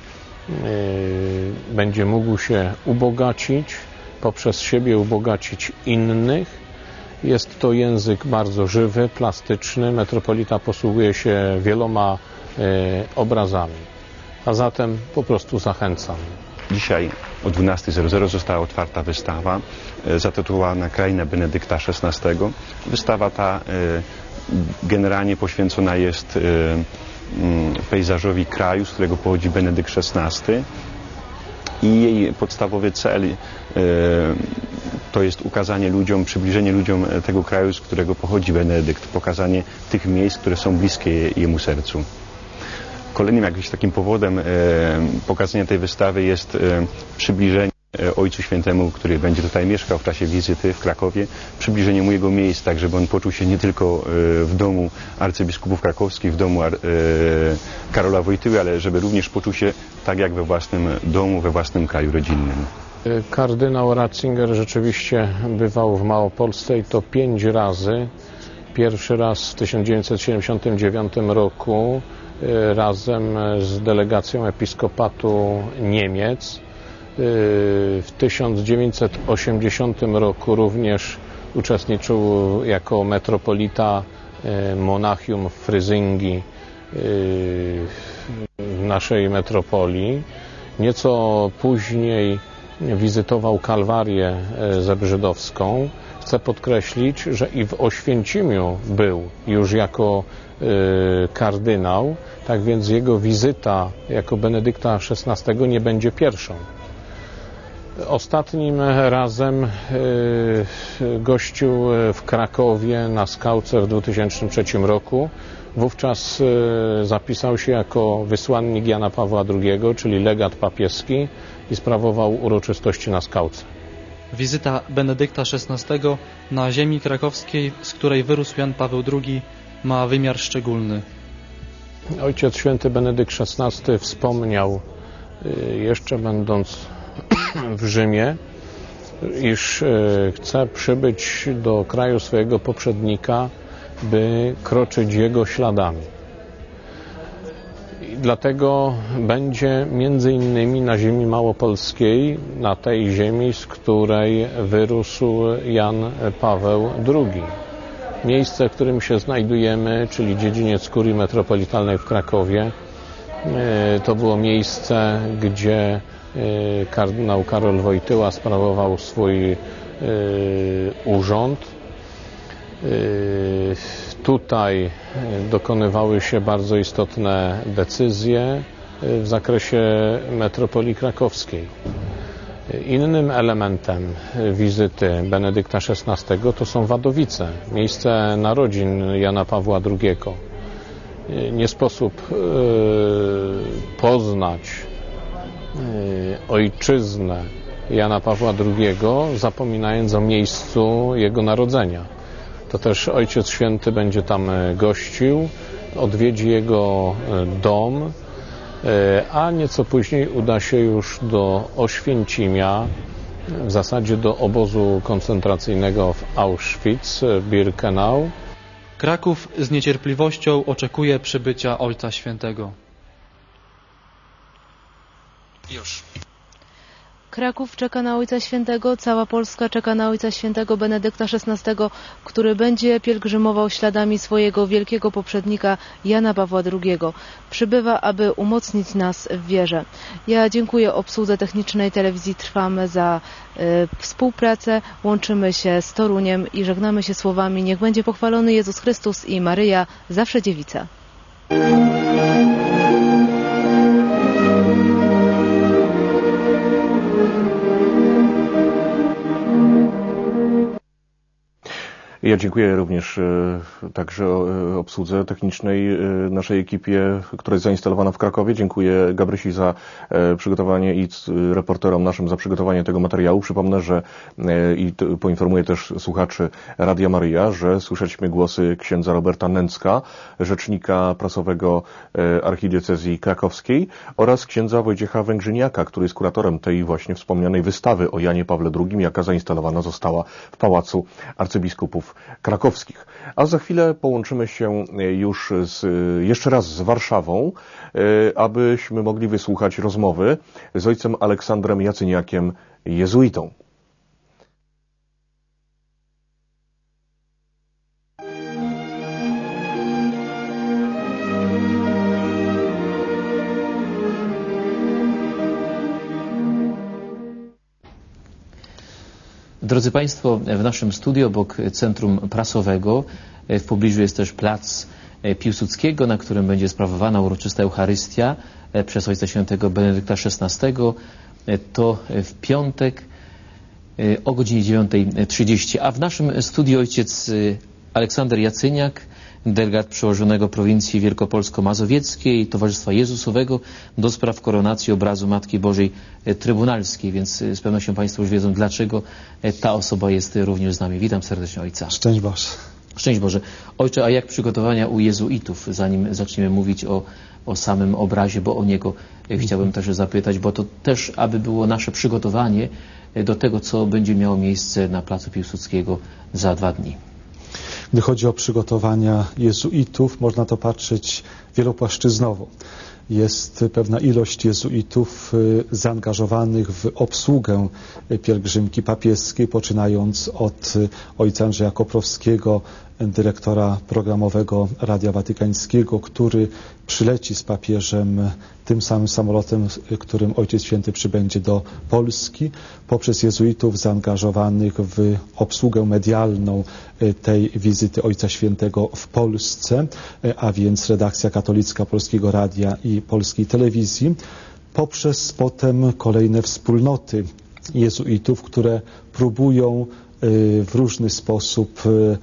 będzie mógł się ubogacić, poprzez siebie ubogacić innych. Jest to język bardzo żywy, plastyczny. Metropolita posługuje się wieloma obrazami. A zatem po prostu zachęcam. Dzisiaj o dwunasta zero zero została otwarta wystawa zatytułowana Kraina Benedykta szesnastego. Wystawa ta generalnie poświęcona jest pejzażowi kraju, z którego pochodzi Benedykt szesnasty, i jej podstawowy cel to jest ukazanie ludziom, przybliżenie ludziom tego kraju, z którego pochodzi Benedykt, pokazanie tych miejsc, które są bliskie jemu sercu. Kolejnym jakimś takim powodem pokazania tej wystawy jest przybliżenie Ojcu Świętemu, który będzie tutaj mieszkał w czasie wizyty w Krakowie, przybliżenie mu jego miejsc, tak żeby on poczuł się nie tylko w domu arcybiskupów krakowskich, w domu Karola Wojtyły, ale żeby również poczuł się tak jak we własnym domu, we własnym kraju rodzinnym. Kardynał Ratzinger rzeczywiście bywał w Małopolsce i to pięć razy. Pierwszy raz w tysiąc dziewięćset siedemdziesiątym dziewiątym roku razem z delegacją episkopatu Niemiec. W tysiąc dziewięćset osiemdziesiątym roku również uczestniczył jako metropolita Monachium Fryzyngi w naszej metropolii. Nieco później wizytował Kalwarię Zebrzydowską. Chcę podkreślić, że i w Oświęcimiu był już jako kardynał, tak więc jego wizyta jako Benedykta szesnastego nie będzie pierwszą. Ostatnim razem gościł w Krakowie na Skałce w dwa tysiące trzecim roku. Wówczas zapisał się jako wysłannik Jana Pawła drugiego, czyli legat papieski, i sprawował uroczystości na Skałce. Wizyta Benedykta szesnastego na ziemi krakowskiej, z której wyrósł Jan Paweł drugi, ma wymiar szczególny. Ojciec Święty Benedykt szesnasty wspomniał, jeszcze będąc w Rzymie, iż chce przybyć do kraju swojego poprzednika, by kroczyć jego śladami. I dlatego będzie między innymi na ziemi małopolskiej, na tej ziemi, z której wyrósł Jan Paweł drugi. Miejsce, w którym się znajdujemy, czyli dziedziniec kurii metropolitalnej w Krakowie, to było miejsce, gdzie kardynał Karol Wojtyła sprawował swój urząd. Tutaj dokonywały się bardzo istotne decyzje w zakresie metropolii krakowskiej. Innym elementem wizyty Benedykta szesnastego to są Wadowice, miejsce narodzin Jana Pawła drugiego. Nie sposób poznać ojczyznę Jana Pawła drugiego, zapominając o miejscu jego narodzenia. To też Ojciec Święty będzie tam gościł, odwiedzi jego dom, a nieco później uda się już do Oświęcimia, w zasadzie do obozu koncentracyjnego w Auschwitz-Birkenau. Kraków z niecierpliwością oczekuje przybycia Ojca Świętego. Już. Kraków czeka na Ojca Świętego, cała Polska czeka na Ojca Świętego Benedykta szesnastego, który będzie pielgrzymował śladami swojego wielkiego poprzednika Jana Pawła drugiego. Przybywa, aby umocnić nas w wierze. Ja dziękuję obsłudze technicznej Telewizji Trwamy za y, współpracę. Łączymy się z Toruniem i żegnamy się słowami: niech będzie pochwalony Jezus Chrystus i Maryja, zawsze dziewica. Ja dziękuję również także obsłudze technicznej naszej ekipie, która jest zainstalowana w Krakowie. Dziękuję Gabrysi za przygotowanie i reporterom naszym za przygotowanie tego materiału. Przypomnę, że i poinformuję też słuchaczy Radia Maryja, że słyszeliśmy głosy księdza Roberta Nęcka, rzecznika prasowego archidiecezji krakowskiej, oraz księdza Wojciecha Węgrzyniaka, który jest kuratorem tej właśnie wspomnianej wystawy o Janie Pawle drugim, jaka zainstalowana została w Pałacu Arcybiskupów Krakowskich. A za chwilę połączymy się już z, jeszcze raz z Warszawą, abyśmy mogli wysłuchać rozmowy z ojcem Aleksandrem Jacyniakiem, jezuitą. Drodzy Państwo, w naszym studiu obok Centrum Prasowego w pobliżu jest też plac Piłsudskiego, na którym będzie sprawowana uroczysta Eucharystia przez Ojca Świętego Benedykta szesnastego. To w piątek o godzinie dziewiątej trzydzieści. A w naszym studiu ojciec Aleksander Jacyniak, delegat przełożonego prowincji wielkopolsko-mazowieckiej Towarzystwa Jezusowego do spraw koronacji obrazu Matki Bożej Trybunalskiej, więc z pewnością Państwo już wiedzą, dlaczego ta osoba jest również z nami. Witam serdecznie ojca. Szczęść Boże. Szczęść Boże. Ojcze, a jak przygotowania u jezuitów, zanim zaczniemy mówić o, o samym obrazie, bo o niego chciałbym też zapytać, bo to też, aby było nasze przygotowanie do tego, co będzie miało miejsce na placu Piłsudskiego za dwa dni. Gdy chodzi o przygotowania jezuitów, można to patrzeć wielopłaszczyznowo. Jest pewna ilość jezuitów zaangażowanych w obsługę pielgrzymki papieskiej, poczynając od ojca Andrzeja Koprowskiego, dyrektora programowego Radia Watykańskiego, który przyleci z papieżem tym samym samolotem, którym Ojciec Święty przybędzie do Polski, poprzez jezuitów zaangażowanych w obsługę medialną tej wizyty Ojca Świętego w Polsce, a więc redakcja katolicka Polskiego Radia i Polskiej Telewizji, poprzez potem kolejne wspólnoty jezuitów, które próbują w różny sposób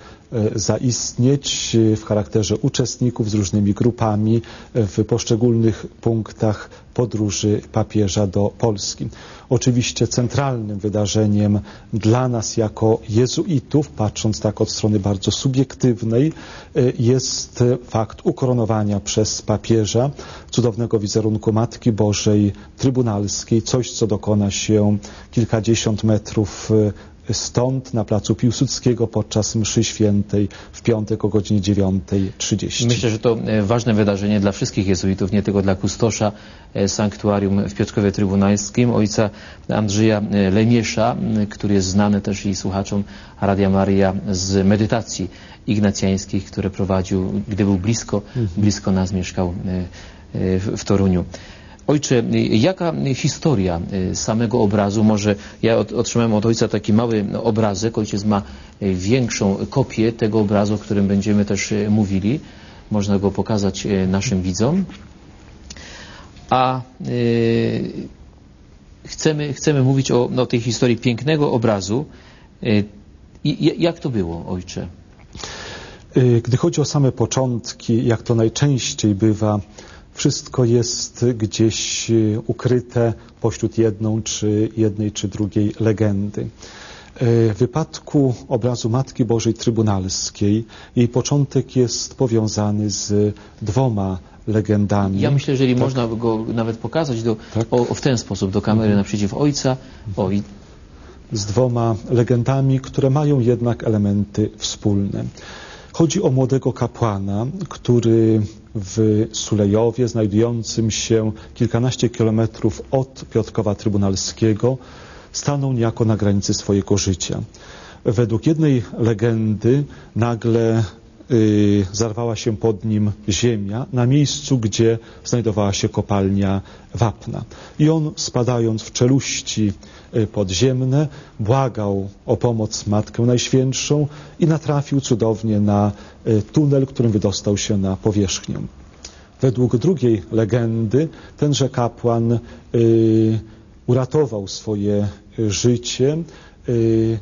zaistnieć w charakterze uczestników z różnymi grupami w poszczególnych punktach podróży papieża do Polski. Oczywiście centralnym wydarzeniem dla nas jako jezuitów, patrząc tak od strony bardzo subiektywnej, jest fakt ukoronowania przez papieża cudownego wizerunku Matki Bożej Trybunalskiej, coś co dokona się kilkadziesiąt metrów stąd, na placu Piłsudskiego, podczas mszy świętej w piątek o godzinie dziewiątej trzydzieści. Myślę, że to ważne wydarzenie dla wszystkich jezuitów, nie tylko dla kustosza sanktuarium w Piotrkowie Trybunalskim, ojca Andrzeja Lemiesza, który jest znany też i słuchaczom Radia Maryja z medytacji ignacjańskich, które prowadził, gdy był blisko, blisko nas, mieszkał w Toruniu. Ojcze, jaka historia samego obrazu? Może ja otrzymałem od ojca taki mały obrazek. Ojciec ma większą kopię tego obrazu, o którym będziemy też mówili. Można go pokazać naszym widzom. A y, chcemy, chcemy mówić o, o tej historii pięknego obrazu. I jak to było, ojcze? Gdy chodzi o same początki, jak to najczęściej bywa, wszystko jest gdzieś ukryte pośród jedną czy jednej czy drugiej legendy. W wypadku obrazu Matki Bożej Trybunalskiej jej początek jest powiązany z dwoma legendami. Ja myślę, jeżeli tak. można go nawet pokazać do, tak. o, o w ten sposób do kamery mhm. naprzeciw ojca. O, i... Z dwoma legendami, które mają jednak elementy wspólne. Chodzi o młodego kapłana, który w Sulejowie, znajdującym się kilkanaście kilometrów od Piotrkowa Trybunalskiego, stanął niejako na granicy swojego życia. Według jednej legendy nagle y, zarwała się pod nim ziemia na miejscu, gdzie znajdowała się kopalnia wapna. I on, spadając w czeluści podziemne, błagał o pomoc Matkę Najświętszą i natrafił cudownie na tunel, którym wydostał się na powierzchnię. Według drugiej legendy tenże kapłan y, uratował swoje życie, y,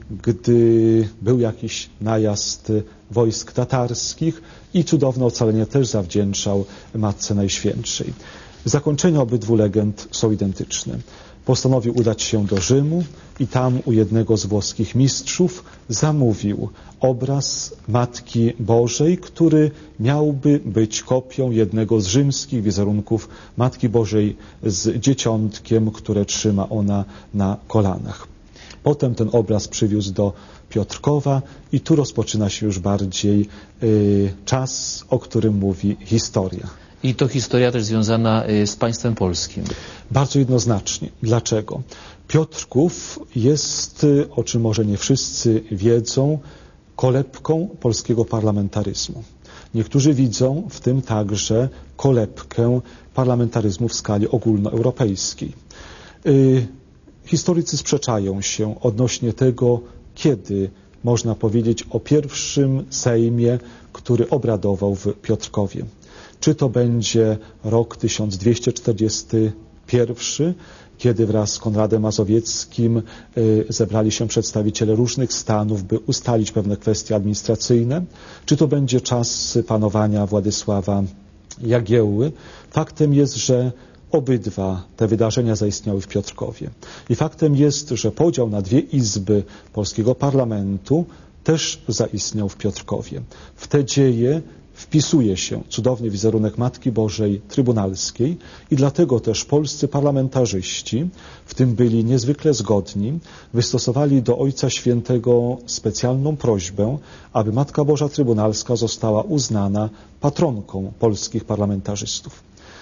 gdy był jakiś najazd wojsk tatarskich i cudowne ocalenie też zawdzięczał Matce Najświętszej. Zakończenia obydwu legend są identyczne. Postanowił udać się do Rzymu i tam u jednego z włoskich mistrzów zamówił obraz Matki Bożej, który miałby być kopią jednego z rzymskich wizerunków Matki Bożej z dzieciątkiem, które trzyma ona na kolanach. Potem ten obraz przywiózł do Piotrkowa i tu rozpoczyna się już bardziej y, czas, o którym mówi historia. I to historia też związana z państwem polskim. Bardzo jednoznacznie. Dlaczego? Piotrków jest, o czym może nie wszyscy wiedzą, kolebką polskiego parlamentaryzmu. Niektórzy widzą w tym także kolebkę parlamentaryzmu w skali ogólnoeuropejskiej. Historycy sprzeczają się odnośnie tego, kiedy można powiedzieć o pierwszym sejmie, który obradował w Piotrkowie. Czy to będzie rok tysiąc dwieście czterdziesty pierwszy, kiedy wraz z Konradem Mazowieckim zebrali się przedstawiciele różnych stanów, by ustalić pewne kwestie administracyjne, czy to będzie czas panowania Władysława Jagiełły. Faktem jest, że obydwa te wydarzenia zaistniały w Piotrkowie. I faktem jest, że podział na dwie izby polskiego parlamentu też zaistniał w Piotrkowie. W te dzieje wpisuje się cudowny wizerunek Matki Bożej Trybunalskiej i dlatego też polscy parlamentarzyści, w tym byli niezwykle zgodni, wystosowali do Ojca Świętego specjalną prośbę, aby Matka Boża Trybunalska została uznana patronką polskich parlamentarzystów.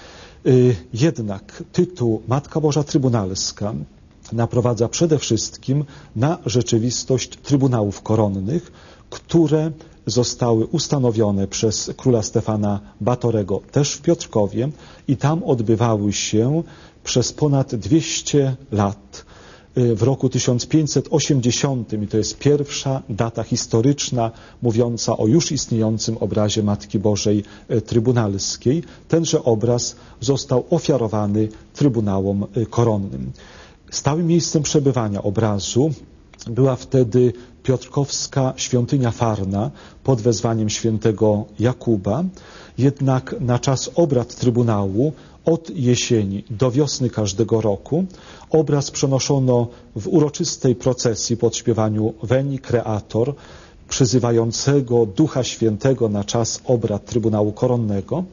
Jednak tytuł Matka Boża Trybunalska naprowadza przede wszystkim na rzeczywistość trybunałów koronnych, które zostały ustanowione przez króla Stefana Batorego też w Piotrkowie i tam odbywały się przez ponad dwieście lat. W roku tysiąc pięćset osiemdziesiątym, i to jest pierwsza data historyczna mówiąca o już istniejącym obrazie Matki Bożej Trybunalskiej, tenże obraz został ofiarowany Trybunałom Koronnym. Stałym miejscem przebywania obrazu była wtedy piotrkowska świątynia Farna pod wezwaniem świętego Jakuba, jednak na czas obrad Trybunału od jesieni do wiosny każdego roku obraz przenoszono w uroczystej procesji pod śpiewaniu Veni Creator, przyzywającego Ducha Świętego na czas obrad Trybunału Koronnego,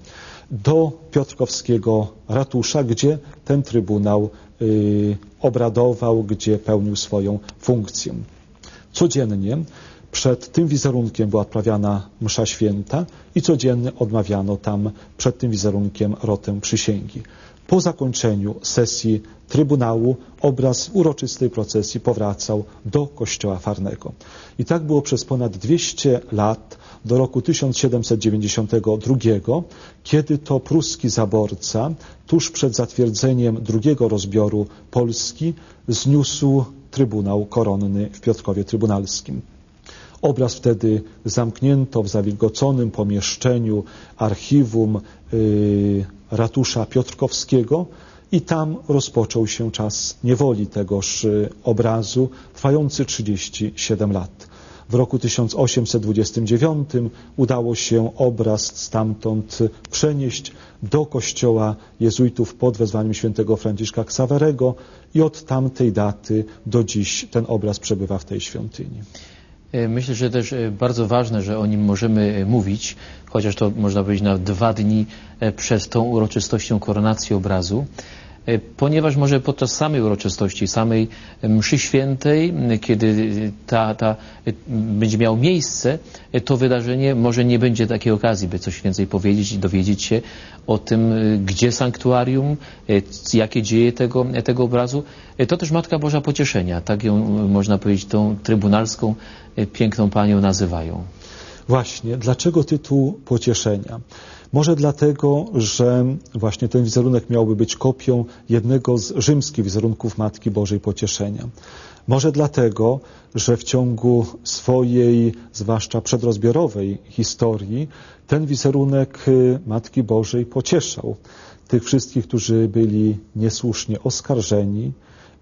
do piotrkowskiego ratusza, gdzie ten Trybunał y, obradował, gdzie pełnił swoją funkcję. Codziennie przed tym wizerunkiem była odprawiana msza święta i codziennie odmawiano tam przed tym wizerunkiem rotę przysięgi. Po zakończeniu sesji Trybunału obraz w uroczystej procesji powracał do kościoła Farnego. I tak było przez ponad dwieście lat, do roku tysiąc siedemset dziewięćdziesiątego drugiego, kiedy to pruski zaborca tuż przed zatwierdzeniem drugiego rozbioru Polski zniósł Trybunał Koronny w Piotrkowie Trybunalskim. Obraz wtedy zamknięto w zawilgoconym pomieszczeniu archiwum yy, ratusza piotrkowskiego i tam rozpoczął się czas niewoli tegoż obrazu, trwający trzydzieści siedem lat. W roku tysiąc osiemset dwudziestym dziewiątym udało się obraz stamtąd przenieść do kościoła jezuitów pod wezwaniem świętego Franciszka Ksawerego i od tamtej daty do dziś ten obraz przebywa w tej świątyni. Myślę, że też bardzo ważne, że o nim możemy mówić, chociaż to można powiedzieć na dwa dni przed tą uroczystością koronacji obrazu, ponieważ może podczas samej uroczystości, samej mszy świętej, kiedy ta, ta będzie miało miejsce, to wydarzenie może nie będzie takiej okazji, by coś więcej powiedzieć i dowiedzieć się o tym, gdzie sanktuarium, jakie dzieje tego, tego obrazu. To też Matka Boża Pocieszenia, tak ją można powiedzieć, tą trybunalską, piękną panią nazywają. Właśnie, dlaczego tytuł Pocieszenia? Może dlatego, że właśnie ten wizerunek miałby być kopią jednego z rzymskich wizerunków Matki Bożej Pocieszenia. Może dlatego, że w ciągu swojej, zwłaszcza przedrozbiorowej historii, ten wizerunek Matki Bożej pocieszał tych wszystkich, którzy byli niesłusznie oskarżeni,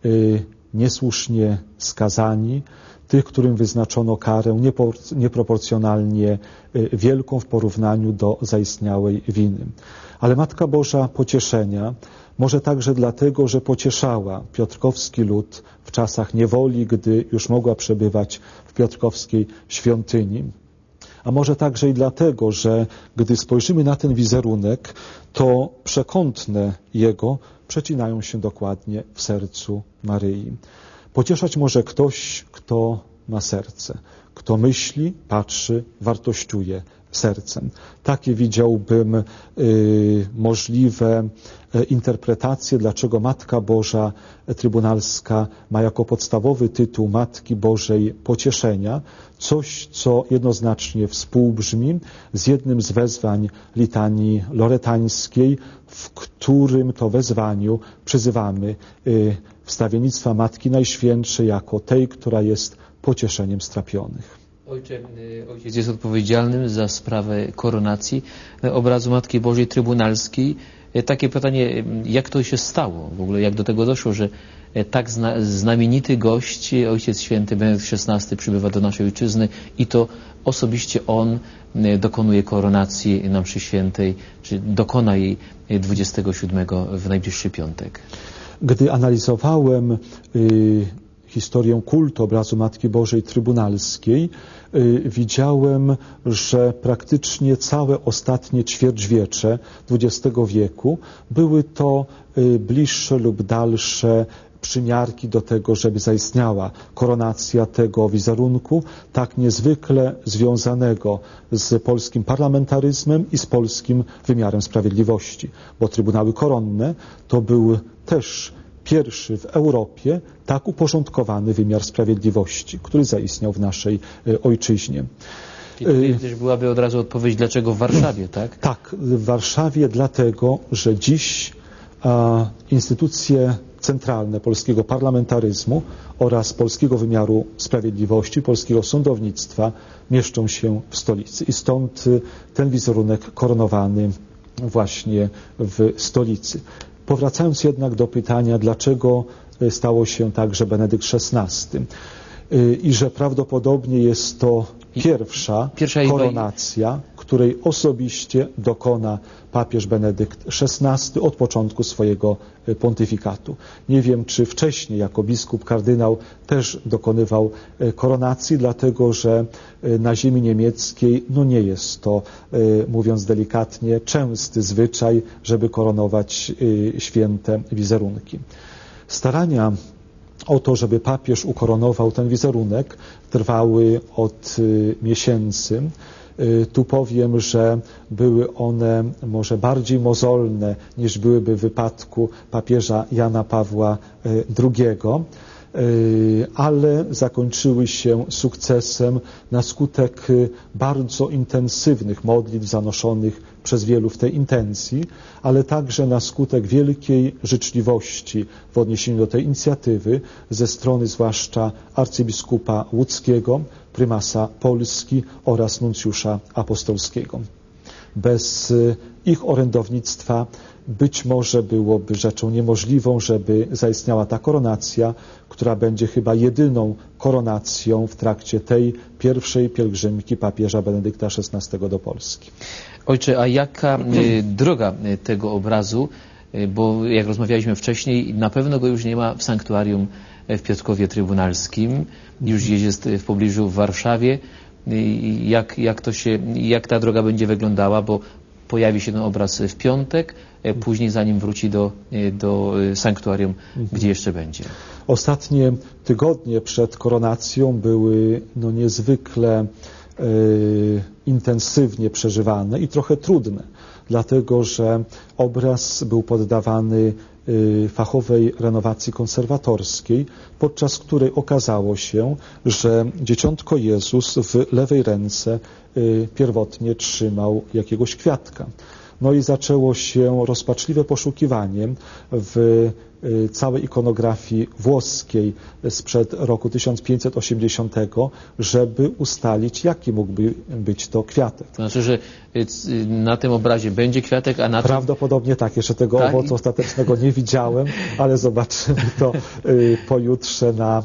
niesłusznie skazani, tych, którym wyznaczono karę nieproporcjonalnie wielką w porównaniu do zaistniałej winy. Ale Matka Boża Pocieszenia może także dlatego, że pocieszała piotrkowski lud w czasach niewoli, gdy już mogła przebywać w piotrkowskiej świątyni. A może także i dlatego, że gdy spojrzymy na ten wizerunek, to przekątne jego przecinają się dokładnie w sercu Maryi. Pocieszać może ktoś, kto ma serce, kto myśli, patrzy, wartościuje sercem. Takie widziałbym y, możliwe y, interpretacje, dlaczego Matka Boża Trybunalska ma jako podstawowy tytuł Matki Bożej Pocieszenia, coś, co jednoznacznie współbrzmi z jednym z wezwań litanii loretańskiej, w którym to wezwaniu przyzywamy y, wstawiennictwa Matki Najświętszej jako tej, która jest pocieszeniem strapionych. Ojcze, ojciec jest odpowiedzialnym za sprawę koronacji obrazu Matki Bożej Trybunalskiej. Takie pytanie, jak to się stało? W ogóle jak do tego doszło, że tak zna, znamienity gość, Ojciec Święty Benedykt szesnasty przybywa do naszej ojczyzny i to osobiście on dokonuje koronacji na mszy świętej, czy dokona jej dwudziestego siódmego w najbliższy piątek. Gdy analizowałem y, historię kultu obrazu Matki Bożej Trybunalskiej, y, widziałem, że praktycznie całe ostatnie ćwierćwiecze dwudziestego wieku były to y, bliższe lub dalsze przymiarki do tego, żeby zaistniała koronacja tego wizerunku, tak niezwykle związanego z polskim parlamentaryzmem i z polskim wymiarem sprawiedliwości. Bo trybunały koronne to był też pierwszy w Europie tak uporządkowany wymiar sprawiedliwości, który zaistniał w naszej ojczyźnie. I tutaj też byłaby od razu odpowiedź, dlaczego w Warszawie, tak? Tak, w Warszawie dlatego, że dziś a, instytucje centralne polskiego parlamentaryzmu oraz polskiego wymiaru sprawiedliwości, polskiego sądownictwa mieszczą się w stolicy. I stąd ten wizerunek koronowany właśnie w stolicy. Powracając jednak do pytania, dlaczego stało się tak, że Benedykt szesnasty i że prawdopodobnie jest to pierwsza, pierwsza koronacja, której osobiście dokona papież Benedykt szesnasty od początku swojego pontyfikatu. Nie wiem, czy wcześniej jako biskup, kardynał też dokonywał koronacji, dlatego że na ziemi niemieckiej no nie jest to, mówiąc delikatnie, częsty zwyczaj, żeby koronować święte wizerunki. Starania o to, żeby papież ukoronował ten wizerunek, trwały od miesięcy. Tu powiem, że były one może bardziej mozolne niż byłyby w wypadku papieża Jana Pawła drugiego, ale zakończyły się sukcesem na skutek bardzo intensywnych modlitw zanoszonych przez wielu w tej intencji, ale także na skutek wielkiej życzliwości w odniesieniu do tej inicjatywy ze strony zwłaszcza arcybiskupa łódzkiego, prymasa Polski oraz nuncjusza apostolskiego. Bez ich orędownictwa być może byłoby rzeczą niemożliwą, żeby zaistniała ta koronacja, która będzie chyba jedyną koronacją w trakcie tej pierwszej pielgrzymki papieża Benedykta szesnastego do Polski. Ojcze, a jaka y, droga tego obrazu, y, bo jak rozmawialiśmy wcześniej, na pewno go już nie ma w sanktuarium w Piotrkowie Trybunalskim, już jest w pobliżu w Warszawie. Y, jak, jak, to się, jak ta droga będzie wyglądała, bo pojawi się ten obraz w piątek, później zanim wróci do, do sanktuarium, mhm. gdzie jeszcze będzie. Ostatnie tygodnie przed koronacją były no, niezwykle e, intensywnie przeżywane i trochę trudne, dlatego że obraz był poddawany e, fachowej renowacji konserwatorskiej, podczas której okazało się, że dzieciątko Jezus w lewej ręce e, pierwotnie trzymał jakiegoś kwiatka. No i zaczęło się rozpaczliwe poszukiwanie w całej ikonografii włoskiej sprzed roku tysiąc pięćset osiemdziesiątego, żeby ustalić, jaki mógłby być to kwiatek. To znaczy, że na tym obrazie będzie kwiatek, a na tym... Prawdopodobnie tak. Jeszcze tego tak? owocu ostatecznego nie widziałem, ale zobaczymy to pojutrze na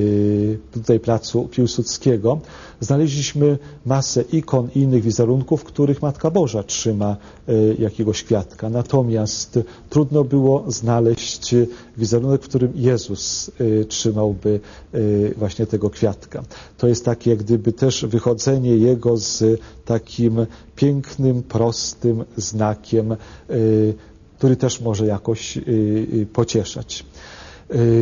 tutaj placu Piłsudskiego. Znaleźliśmy masę ikon i innych wizerunków, w których Matka Boża trzyma jakiegoś kwiatka. Natomiast trudno było znaleźć wizerunek, w którym Jezus trzymałby właśnie tego kwiatka. To jest takie jak gdyby też wychodzenie Jego z takim pięknym, prostym znakiem, który też może jakoś pocieszać.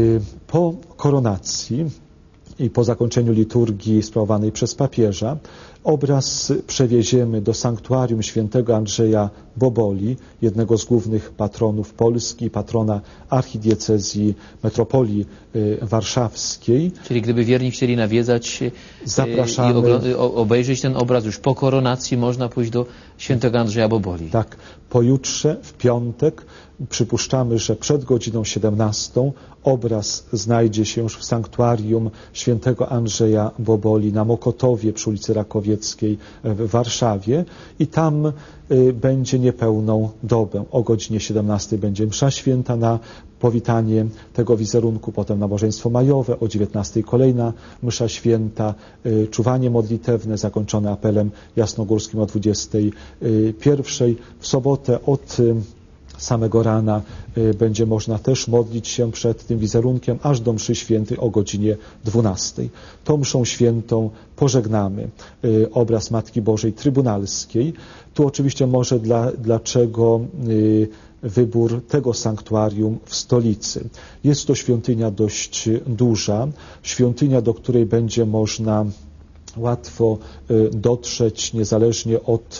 Po koronacji i po zakończeniu liturgii sprawowanej przez papieża Obraz przewieziemy do sanktuarium świętego Andrzeja Boboli, jednego z głównych patronów Polski, patrona archidiecezji metropolii warszawskiej. Czyli gdyby wierni chcieli nawiedzać Zapraszamy. i obejrzeć ten obraz już po koronacji, można pójść do świętego Andrzeja Boboli. Tak, pojutrze, w piątek, przypuszczamy, że przed godziną siedemnastą obraz znajdzie się już w sanktuarium świętego Andrzeja Boboli na Mokotowie przy ulicy Rakowieckiej w Warszawie i tam y, będzie niepełną dobę. O godzinie siedemnastej będzie msza święta na powitanie tego wizerunku, potem nabożeństwo majowe, o dziewiętnastej kolejna msza święta, y, czuwanie modlitewne zakończone apelem jasnogórskim o dwudziestej pierwszej. W sobotę od y, samego rana y, będzie można też modlić się przed tym wizerunkiem aż do mszy świętej o godzinie dwunastej. Tą mszą świętą pożegnamy y, obraz Matki Bożej Trybunalskiej. Tu oczywiście może dla, dlaczego y, wybór tego sanktuarium w stolicy. Jest to świątynia dość duża, świątynia, do której będzie można łatwo dotrzeć niezależnie od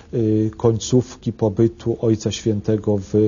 końcówki pobytu Ojca Świętego w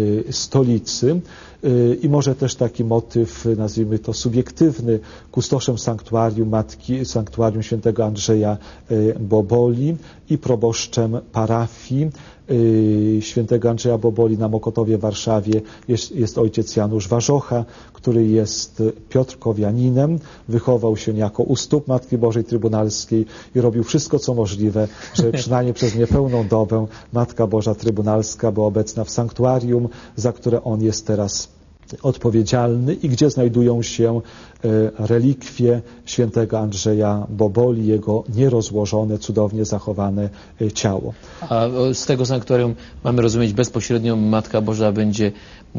stolicy. I może też taki motyw, nazwijmy to subiektywny, kustoszem sanktuarium Matki, sanktuarium świętego Andrzeja Boboli i proboszczem parafii świętego Andrzeja Boboli na Mokotowie w Warszawie jest, jest ojciec Janusz Warzocha, który jest piotrkowianinem, wychował się jako u stóp Matki Bożej Trybunalskiej i robił wszystko, co możliwe, żeby przynajmniej przez niepełną dobę Matka Boża Trybunalska była obecna w sanktuarium, za które on jest teraz odpowiedzialny i gdzie znajdują się relikwie świętego Andrzeja Boboli, jego nierozłożone, cudownie zachowane ciało. A z tego sanktuarium mamy rozumieć bezpośrednio Matka Boża będzie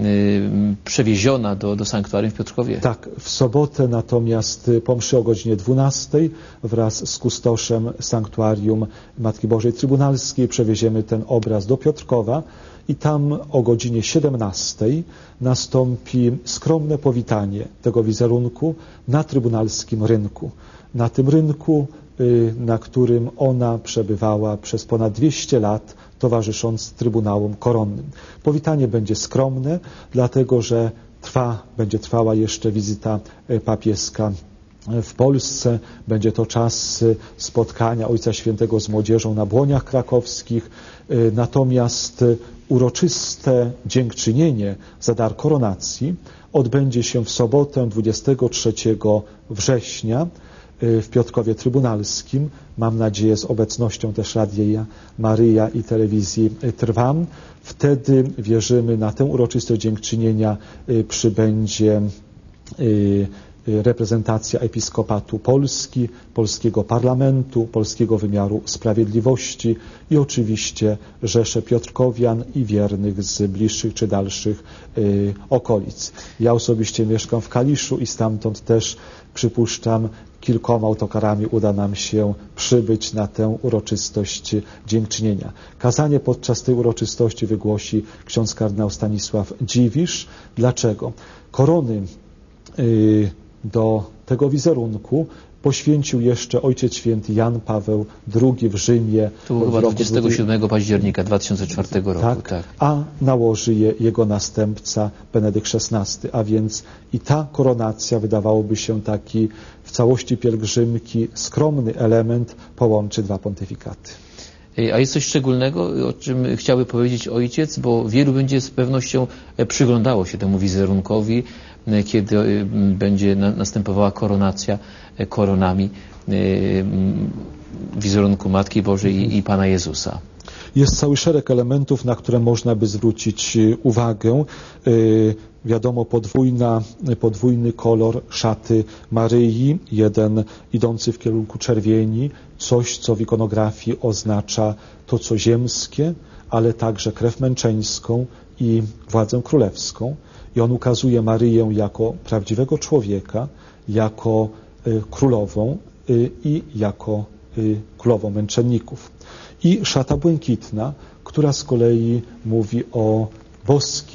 przewieziona do, do sanktuarium w Piotrkowie? Tak, w sobotę natomiast po mszy o godzinie dwunastej wraz z kustoszem sanktuarium Matki Bożej Trybunalskiej przewieziemy ten obraz do Piotrkowa i tam o godzinie siedemnastej nastąpi skromne powitanie tego wizerunku na trybunalskim rynku. Na tym rynku, na którym ona przebywała przez ponad dwieście lat, towarzysząc Trybunałom Koronnym. Powitanie będzie skromne, dlatego że trwa, będzie trwała jeszcze wizyta papieska w Polsce. Będzie to czas spotkania Ojca Świętego z młodzieżą na Błoniach Krakowskich. Natomiast uroczyste dziękczynienie za dar koronacji odbędzie się w sobotę dwudziestego trzeciego września w Piotrkowie Trybunalskim. Mam nadzieję z obecnością też Radia Maryja i telewizji Trwam. Wtedy wierzymy, na tę uroczystość dziękczynienia przybędzie reprezentacja Episkopatu Polski, polskiego parlamentu, polskiego wymiaru sprawiedliwości i oczywiście rzesze piotrkowian i wiernych z bliższych czy dalszych y, okolic. Ja osobiście mieszkam w Kaliszu i stamtąd też przypuszczam, kilkoma autokarami uda nam się przybyć na tę uroczystość dziękczynienia. Kazanie podczas tej uroczystości wygłosi ksiądz kardynał Stanisław Dziwisz. Dlaczego? Korony y, do tego wizerunku poświęcił jeszcze Ojciec Święty Jan Paweł drugi w Rzymie. To było chyba dwudziestego siódmego października dwa tysiące czwartego roku. Tak, tak. A nałoży je jego następca Benedykt szesnasty. A więc i ta koronacja, wydawałoby się taki w całości pielgrzymki skromny element, połączy dwa pontyfikaty. A jest coś szczególnego, o czym chciałby powiedzieć ojciec, bo wielu będzie z pewnością przyglądało się temu wizerunkowi, kiedy będzie następowała koronacja koronami wizerunku Matki Bożej i Pana Jezusa. Jest cały szereg elementów, na które można by zwrócić uwagę. Wiadomo, podwójna, podwójny kolor szaty Maryi, jeden idący w kierunku czerwieni, coś, co w ikonografii oznacza to, co ziemskie, ale także krew męczeńską i władzę królewską. I on ukazuje Maryję jako prawdziwego człowieka, jako y, królową y, i jako y, królową męczenników. I szata błękitna, która z kolei mówi o boskim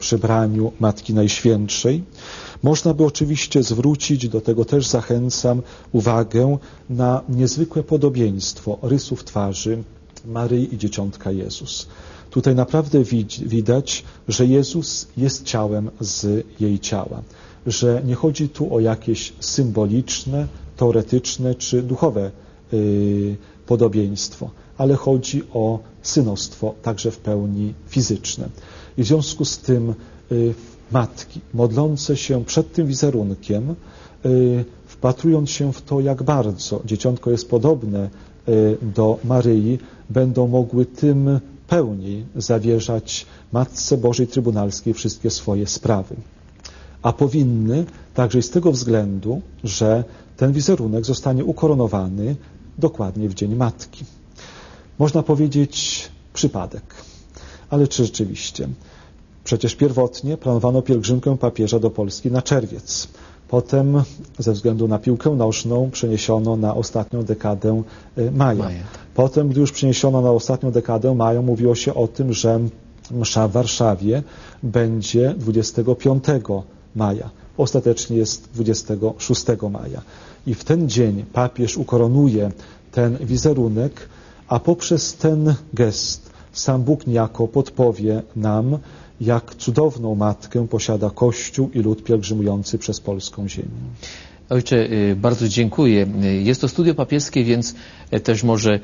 przybraniu Matki Najświętszej. Można by oczywiście zwrócić, do tego też zachęcam, uwagę na niezwykłe podobieństwo rysów twarzy Maryi i Dzieciątka Jezus. Tutaj naprawdę widać, że Jezus jest ciałem z jej ciała, że nie chodzi tu o jakieś symboliczne, teoretyczne czy duchowe yy, podobieństwo, ale chodzi o synostwo, także w pełni fizyczne. I w związku z tym yy, matki, modlące się przed tym wizerunkiem, yy, wpatrując się w to, jak bardzo dzieciątko jest podobne yy, do Maryi, będą mogły tym pełniej zawierzać Matce Bożej Trybunalskiej wszystkie swoje sprawy. A powinny także i z tego względu, że ten wizerunek zostanie ukoronowany dokładnie w Dzień Matki. Można powiedzieć przypadek. Ale czy rzeczywiście? Przecież pierwotnie planowano pielgrzymkę papieża do Polski na czerwiec. Potem ze względu na piłkę nożną przeniesiono na ostatnią dekadę maja. maja. Potem, gdy już przeniesiono na ostatnią dekadę maja, mówiło się o tym, że msza w Warszawie będzie dwudziestego piątego maja. Ostatecznie jest dwudziestego szóstego maja. I w ten dzień papież ukoronuje ten wizerunek, a poprzez ten gest sam Bóg niejako podpowie nam, jak cudowną matkę posiada Kościół i lud pielgrzymujący przez polską ziemię. Ojcze, bardzo dziękuję. Jest to studio papieskie, więc też może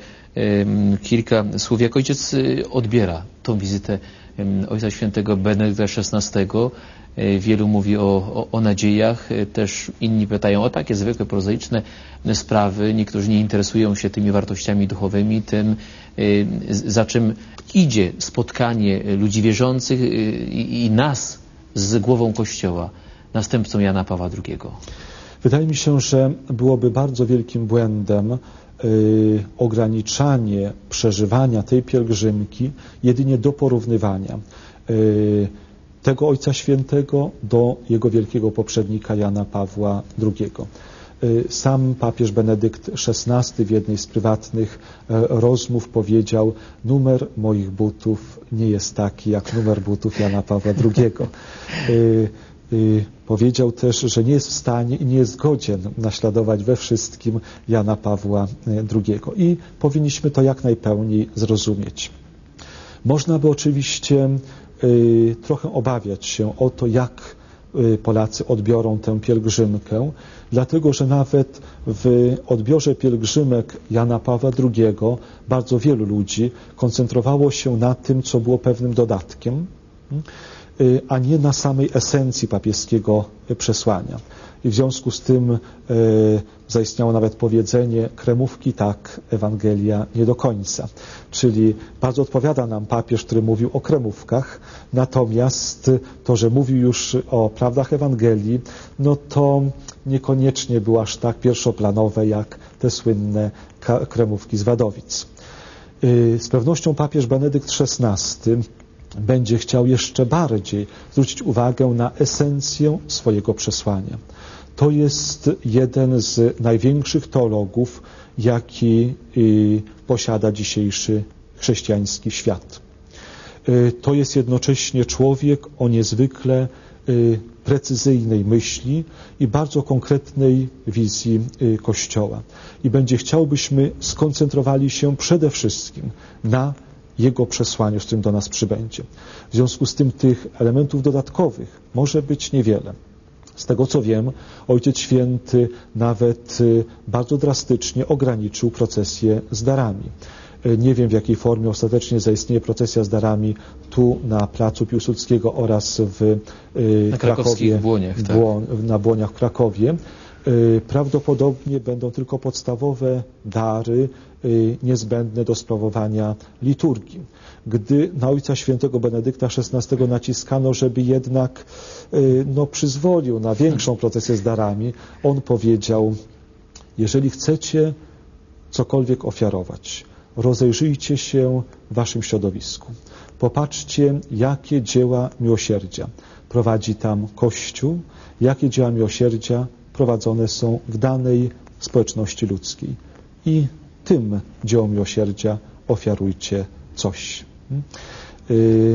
kilka słów. Jak ojciec odbiera tą wizytę Ojca Świętego Benedykta szesnastego? Wielu mówi o, o, o nadziejach, też inni pytają o takie zwykłe, prozaiczne sprawy. Niektórzy nie interesują się tymi wartościami duchowymi, tym, za czym idzie spotkanie ludzi wierzących i, i nas z głową Kościoła, następcą Jana Pawła drugiego. Wydaje mi się, że byłoby bardzo wielkim błędem yy, ograniczanie przeżywania tej pielgrzymki jedynie do porównywania yy, tego Ojca Świętego do jego wielkiego poprzednika Jana Pawła drugiego. Sam papież Benedykt szesnasty w jednej z prywatnych rozmów powiedział: numer moich butów nie jest taki jak numer butów Jana Pawła drugiego. Powiedział też, że nie jest w stanie i nie jest godzien naśladować we wszystkim Jana Pawła drugiego. I powinniśmy to jak najpełniej zrozumieć. Można by oczywiście trochę obawiać się o to, jak Polacy odbiorą tę pielgrzymkę, dlatego że nawet w odbiorze pielgrzymek Jana Pawła drugiego bardzo wielu ludzi koncentrowało się na tym, co było pewnym dodatkiem, a nie na samej esencji papieskiego przesłania. I w związku z tym e, zaistniało nawet powiedzenie: kremówki tak, Ewangelia nie do końca. Czyli bardzo odpowiada nam papież, który mówił o kremówkach, natomiast to, że mówił już o prawdach Ewangelii, no to niekoniecznie było aż tak pierwszoplanowe jak te słynne kremówki z Wadowic. E, z pewnością papież Benedykt szesnasty będzie chciał jeszcze bardziej zwrócić uwagę na esencję swojego przesłania. To jest jeden z największych teologów, jaki posiada dzisiejszy chrześcijański świat. To jest jednocześnie człowiek o niezwykle precyzyjnej myśli i bardzo konkretnej wizji Kościoła. I będzie chciał, byśmy skoncentrowali się przede wszystkim na jego przesłaniu, z którym do nas przybędzie. W związku z tym tych elementów dodatkowych może być niewiele. Z tego co wiem, Ojciec Święty nawet bardzo drastycznie ograniczył procesję z darami. Nie wiem, w jakiej formie ostatecznie zaistnieje procesja z darami tu na placu Piłsudskiego oraz w na Krakowie, Błoniach, tak. na Błoniach w Krakowie. Prawdopodobnie będą tylko podstawowe dary niezbędne do sprawowania liturgii. Gdy na Ojca Świętego Benedykta szesnastego naciskano, żeby jednak no, przyzwolił na większą procesję z darami, on powiedział: jeżeli chcecie cokolwiek ofiarować, rozejrzyjcie się w waszym środowisku. Popatrzcie, jakie dzieła miłosierdzia prowadzi tam Kościół, jakie dzieła miłosierdzia prowadzone są w danej społeczności ludzkiej. I tym dziełom miłosierdzia ofiarujcie coś.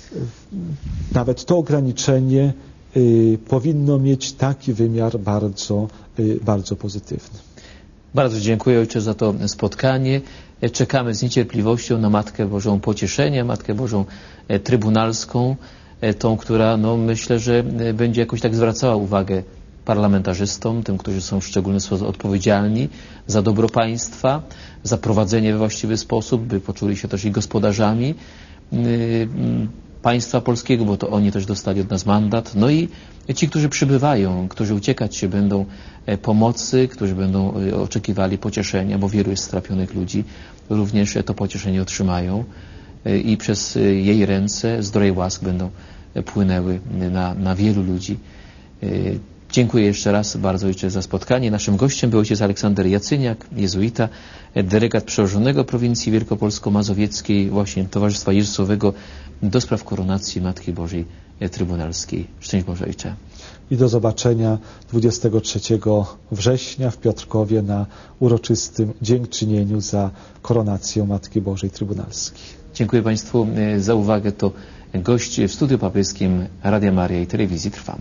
nawet to ograniczenie powinno mieć taki wymiar bardzo, bardzo pozytywny. Bardzo dziękuję Ojcze za to spotkanie. Czekamy z niecierpliwością na Matkę Bożą Pocieszenia, Matkę Bożą Trybunalską, tą, która no, myślę, że będzie jakoś tak zwracała uwagę parlamentarzystom, tym, którzy są w szczególny sposób odpowiedzialni za dobro państwa, za prowadzenie we właściwy sposób, by poczuli się też i gospodarzami państwa polskiego, bo to oni też dostali od nas mandat. No i ci, którzy przybywają, którzy uciekać się będą pomocy, którzy będą oczekiwali pocieszenia, bo wielu jest strapionych ludzi, również to pocieszenie otrzymają i przez jej ręce zdroje łask będą płynęły na, na wielu ludzi. Dziękuję jeszcze raz bardzo Ojcze za spotkanie. Naszym gościem był ojciec Aleksander Jacyniak, jezuita, delegat przełożonego prowincji wielkopolsko-mazowieckiej, właśnie Towarzystwa Jezusowego do spraw koronacji Matki Bożej Trybunalskiej. Szczęść Boże, Ojcze. I do zobaczenia dwudziestego trzeciego września w Piotrkowie na uroczystym dziękczynieniu za koronację Matki Bożej Trybunalskiej. Dziękuję Państwu za uwagę. To gość w studiu papieskim Radia Maryja i Telewizji Trwam.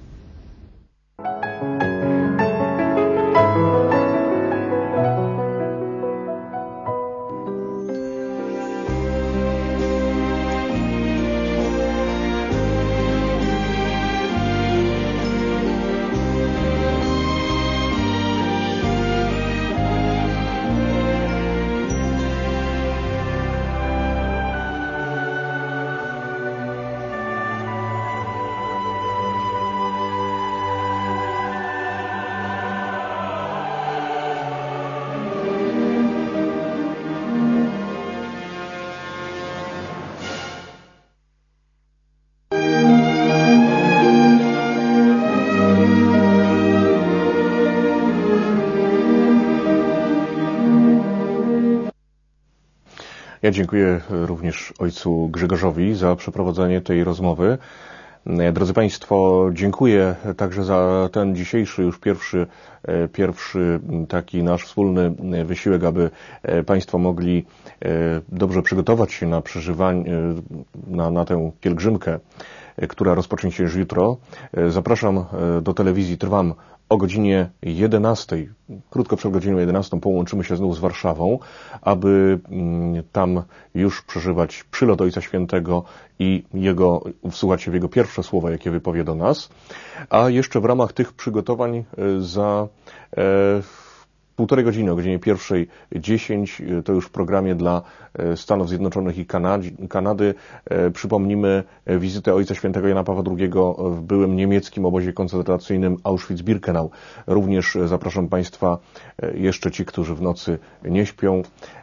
Ja dziękuję również ojcu Grzegorzowi za przeprowadzenie tej rozmowy. Drodzy Państwo, dziękuję także za ten dzisiejszy już pierwszy, pierwszy taki nasz wspólny wysiłek, aby Państwo mogli dobrze przygotować się na przeżywanie, na, na tę pielgrzymkę, która rozpocznie się już jutro. Zapraszam do telewizji Trwam o godzinie jedenastej, krótko przed godziną jedenastą połączymy się znów z Warszawą, aby tam już przeżywać przylot Ojca Świętego i jego, wsłuchać się w jego pierwsze słowa, jakie wypowie do nas. A jeszcze w ramach tych przygotowań za e, półtorej godziny, o godzinie pierwszej dziesięć, to już w programie dla Stanów Zjednoczonych i Kanady, Kanady przypomnimy wizytę Ojca Świętego Jana Pawła drugiego w byłym niemieckim obozie koncentracyjnym Auschwitz-Birkenau. Również zapraszam Państwa, jeszcze ci, którzy w nocy nie śpią,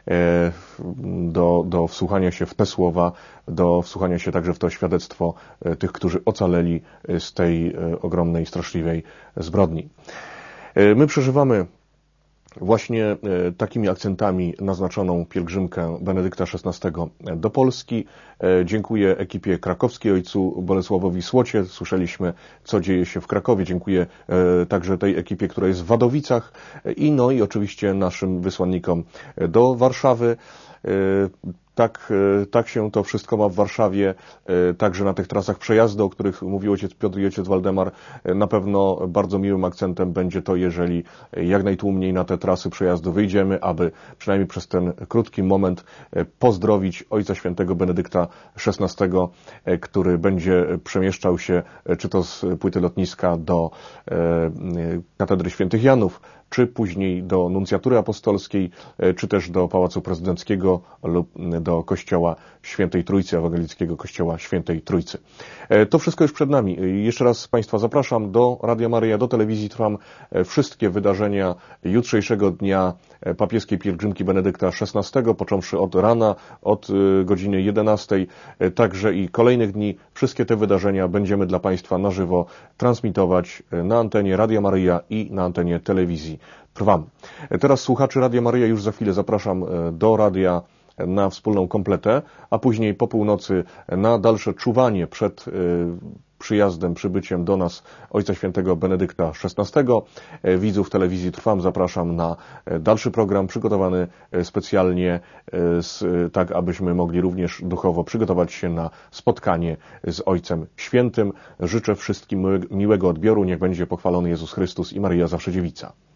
do, do wsłuchania się w te słowa, do wsłuchania się także w to świadectwo tych, którzy ocaleli z tej ogromnej, straszliwej zbrodni. My przeżywamy właśnie takimi akcentami naznaczoną pielgrzymkę Benedykta szesnastego do Polski. Dziękuję ekipie krakowskiej, ojcu Bolesławowi Słocie. Słyszeliśmy, co dzieje się w Krakowie. Dziękuję także tej ekipie, która jest w Wadowicach i no i oczywiście naszym wysłannikom do Warszawy. Tak, tak się to wszystko ma w Warszawie, także na tych trasach przejazdu, o których mówił ojciec Piotr i ojciec Waldemar. Na pewno bardzo miłym akcentem będzie to, jeżeli jak najtłumniej na te trasy przejazdu wyjdziemy, aby przynajmniej przez ten krótki moment pozdrowić Ojca Świętego Benedykta szesnastego, który będzie przemieszczał się czy to z płyty lotniska do katedry świętych Janów, czy później do nuncjatury apostolskiej, czy też do Pałacu Prezydenckiego lub do Kościoła Świętej Trójcy, ewangelickiego Kościoła Świętej Trójcy. To wszystko już przed nami. Jeszcze raz Państwa zapraszam do Radia Maryja, do telewizji Trwam. Wszystkie wydarzenia jutrzejszego dnia papieskiej pielgrzymki Benedykta szesnastego, począwszy od rana, od godziny jedenastej, także i kolejnych dni. Wszystkie te wydarzenia będziemy dla Państwa na żywo transmitować na antenie Radia Maryja i na antenie telewizji Trwam. Teraz słuchaczy Radia Maryja już za chwilę zapraszam do radia na wspólną kompletę, a później po północy na dalsze czuwanie przed przyjazdem, przybyciem do nas Ojca Świętego Benedykta szesnastego. Widzów telewizji Trwam zapraszam na dalszy program przygotowany specjalnie tak, abyśmy mogli również duchowo przygotować się na spotkanie z Ojcem Świętym. Życzę wszystkim miłego odbioru. Niech będzie pochwalony Jezus Chrystus i Maryja Zawsze Dziewica.